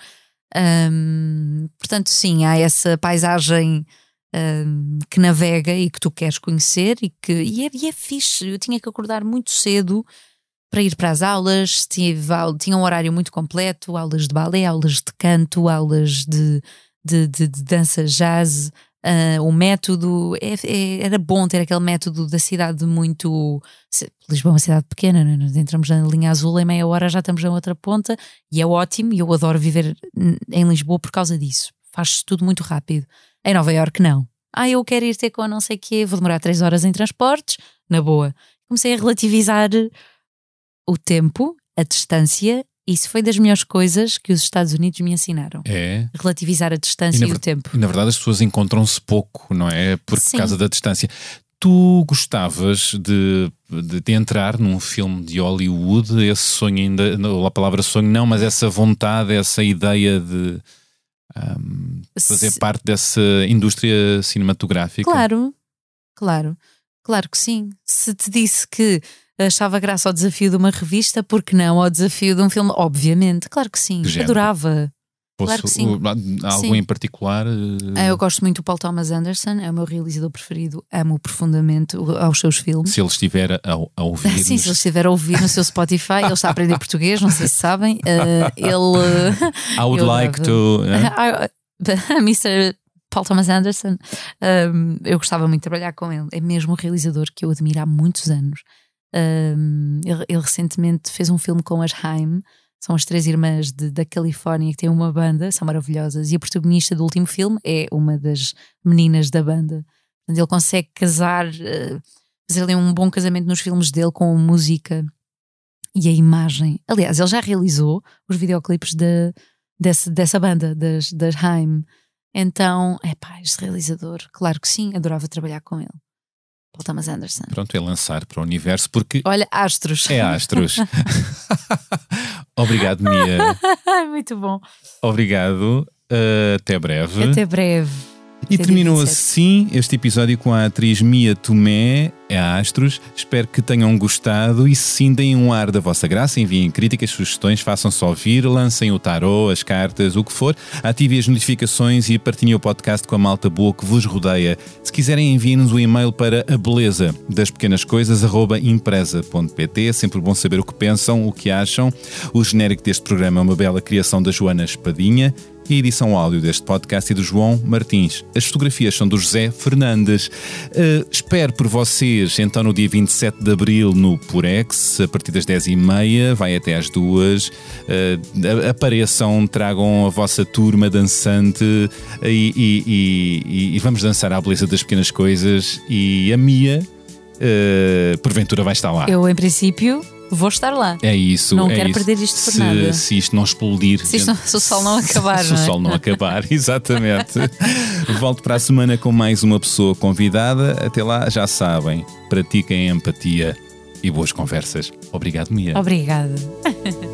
Hum, portanto, sim, há essa paisagem hum, que navega e que tu queres conhecer e que e é, e é fixe. Eu tinha que acordar muito cedo para ir para as aulas, tive, au- tinha um horário muito completo, aulas de balé, aulas de canto, aulas de, de, de, de dança jazz. Uh, o método é- é- era bom ter aquele método da cidade muito. se- Lisboa é uma cidade pequena, não é? Nós entramos na linha azul, em meia hora já estamos na outra ponta e é ótimo. E eu adoro viver n- em Lisboa por causa disso. Faz-se tudo muito rápido. Em Nova Iorque, não. Ah, eu quero ir ter com não sei o quê, vou demorar três horas em transportes, na boa. Comecei a relativizar o tempo, a distância. Isso foi das melhores coisas que os Estados Unidos me ensinaram. É. Relativizar a distância e, na o ver- tempo. e na verdade as pessoas encontram-se pouco, não é? Por Sim. causa da distância. Tu gostavas de, de, de entrar num filme de Hollywood? Esse sonho ainda, não, a palavra sonho não, mas essa vontade, essa ideia de ahm, fazer Se- parte dessa indústria cinematográfica? Claro, claro, claro que sim. Se te disse que achava graça ao desafio de uma revista, por que não ao desafio de um filme? Obviamente, claro que sim. Que género? Adorava. Posso, claro que sim. o- há algo Sim. em particular? eh, Ah, Eu gosto muito do Paul Thomas Anderson, é o meu realizador preferido, amo profundamente o- aos seus filmes. Se ele estiver a, a ouvir. Sim, se ele estiver a ouvir no seu Spotify, ele está a aprender português, não sei se sabem. Ah, ele. I would eu like adorava. to. eh? Ah, mister Paul Thomas Anderson, um, eu gostava muito de trabalhar com ele. É mesmo um realizador que eu admiro há muitos anos. Um, ele, ele recentemente fez um filme com as Haim, são as três irmãs de- da Califórnia que têm uma banda, são maravilhosas. E a protagonista do último filme é uma das meninas da banda. Portanto, ele consegue casar, uh, fazer ali um bom casamento nos filmes dele com a música e a imagem. Aliás, ele já realizou os videoclipes de, desse, dessa banda, das, das Haim. Então, é pá, este realizador, claro que sim, adorava trabalhar com ele. Paul Thomas Anderson. Pronto, é lançar para o universo porque Olha, astros. é astros. Obrigado, Mia. Muito bom. Obrigado. Uh, até breve. Até breve. E Até terminou dia vinte e sete. assim este episódio com a atriz Mia Tomé, a Astros. Espero que tenham gostado e se sim, deem um ar da vossa graça, enviem críticas, sugestões, façam-se ouvir, lancem o tarô, as cartas, o que for, ativem as notificações e partilhem o podcast com a malta boa que vos rodeia. Se quiserem, enviem-nos o e-mail para a beleza das pequenas coisas arroba empresa ponto pt. É sempre bom saber o que pensam, o que acham. O genérico deste programa é uma bela criação da Joana Espadinha e a edição áudio deste podcast é do João Martins. As fotografias são do José Fernandes. Uh, espero por vocês, então, no dia vinte e sete de abril no Purex, a partir das dez e meia, vai até às duas. Uh, apareçam, tragam a vossa turma dançante e, e, e, e vamos dançar à beleza das pequenas coisas. E a Mia, uh, porventura, vai estar lá. Eu, em princípio, vou estar lá. É isso. Não é quero isso. perder isto por se, nada. Se isto não explodir. Se, isto não, se o sol não acabar, Se não é? o sol não acabar, exatamente. Volto para a semana com mais uma pessoa convidada. Até lá, já sabem, pratiquem a empatia e boas conversas. Obrigado, Mia. Obrigada.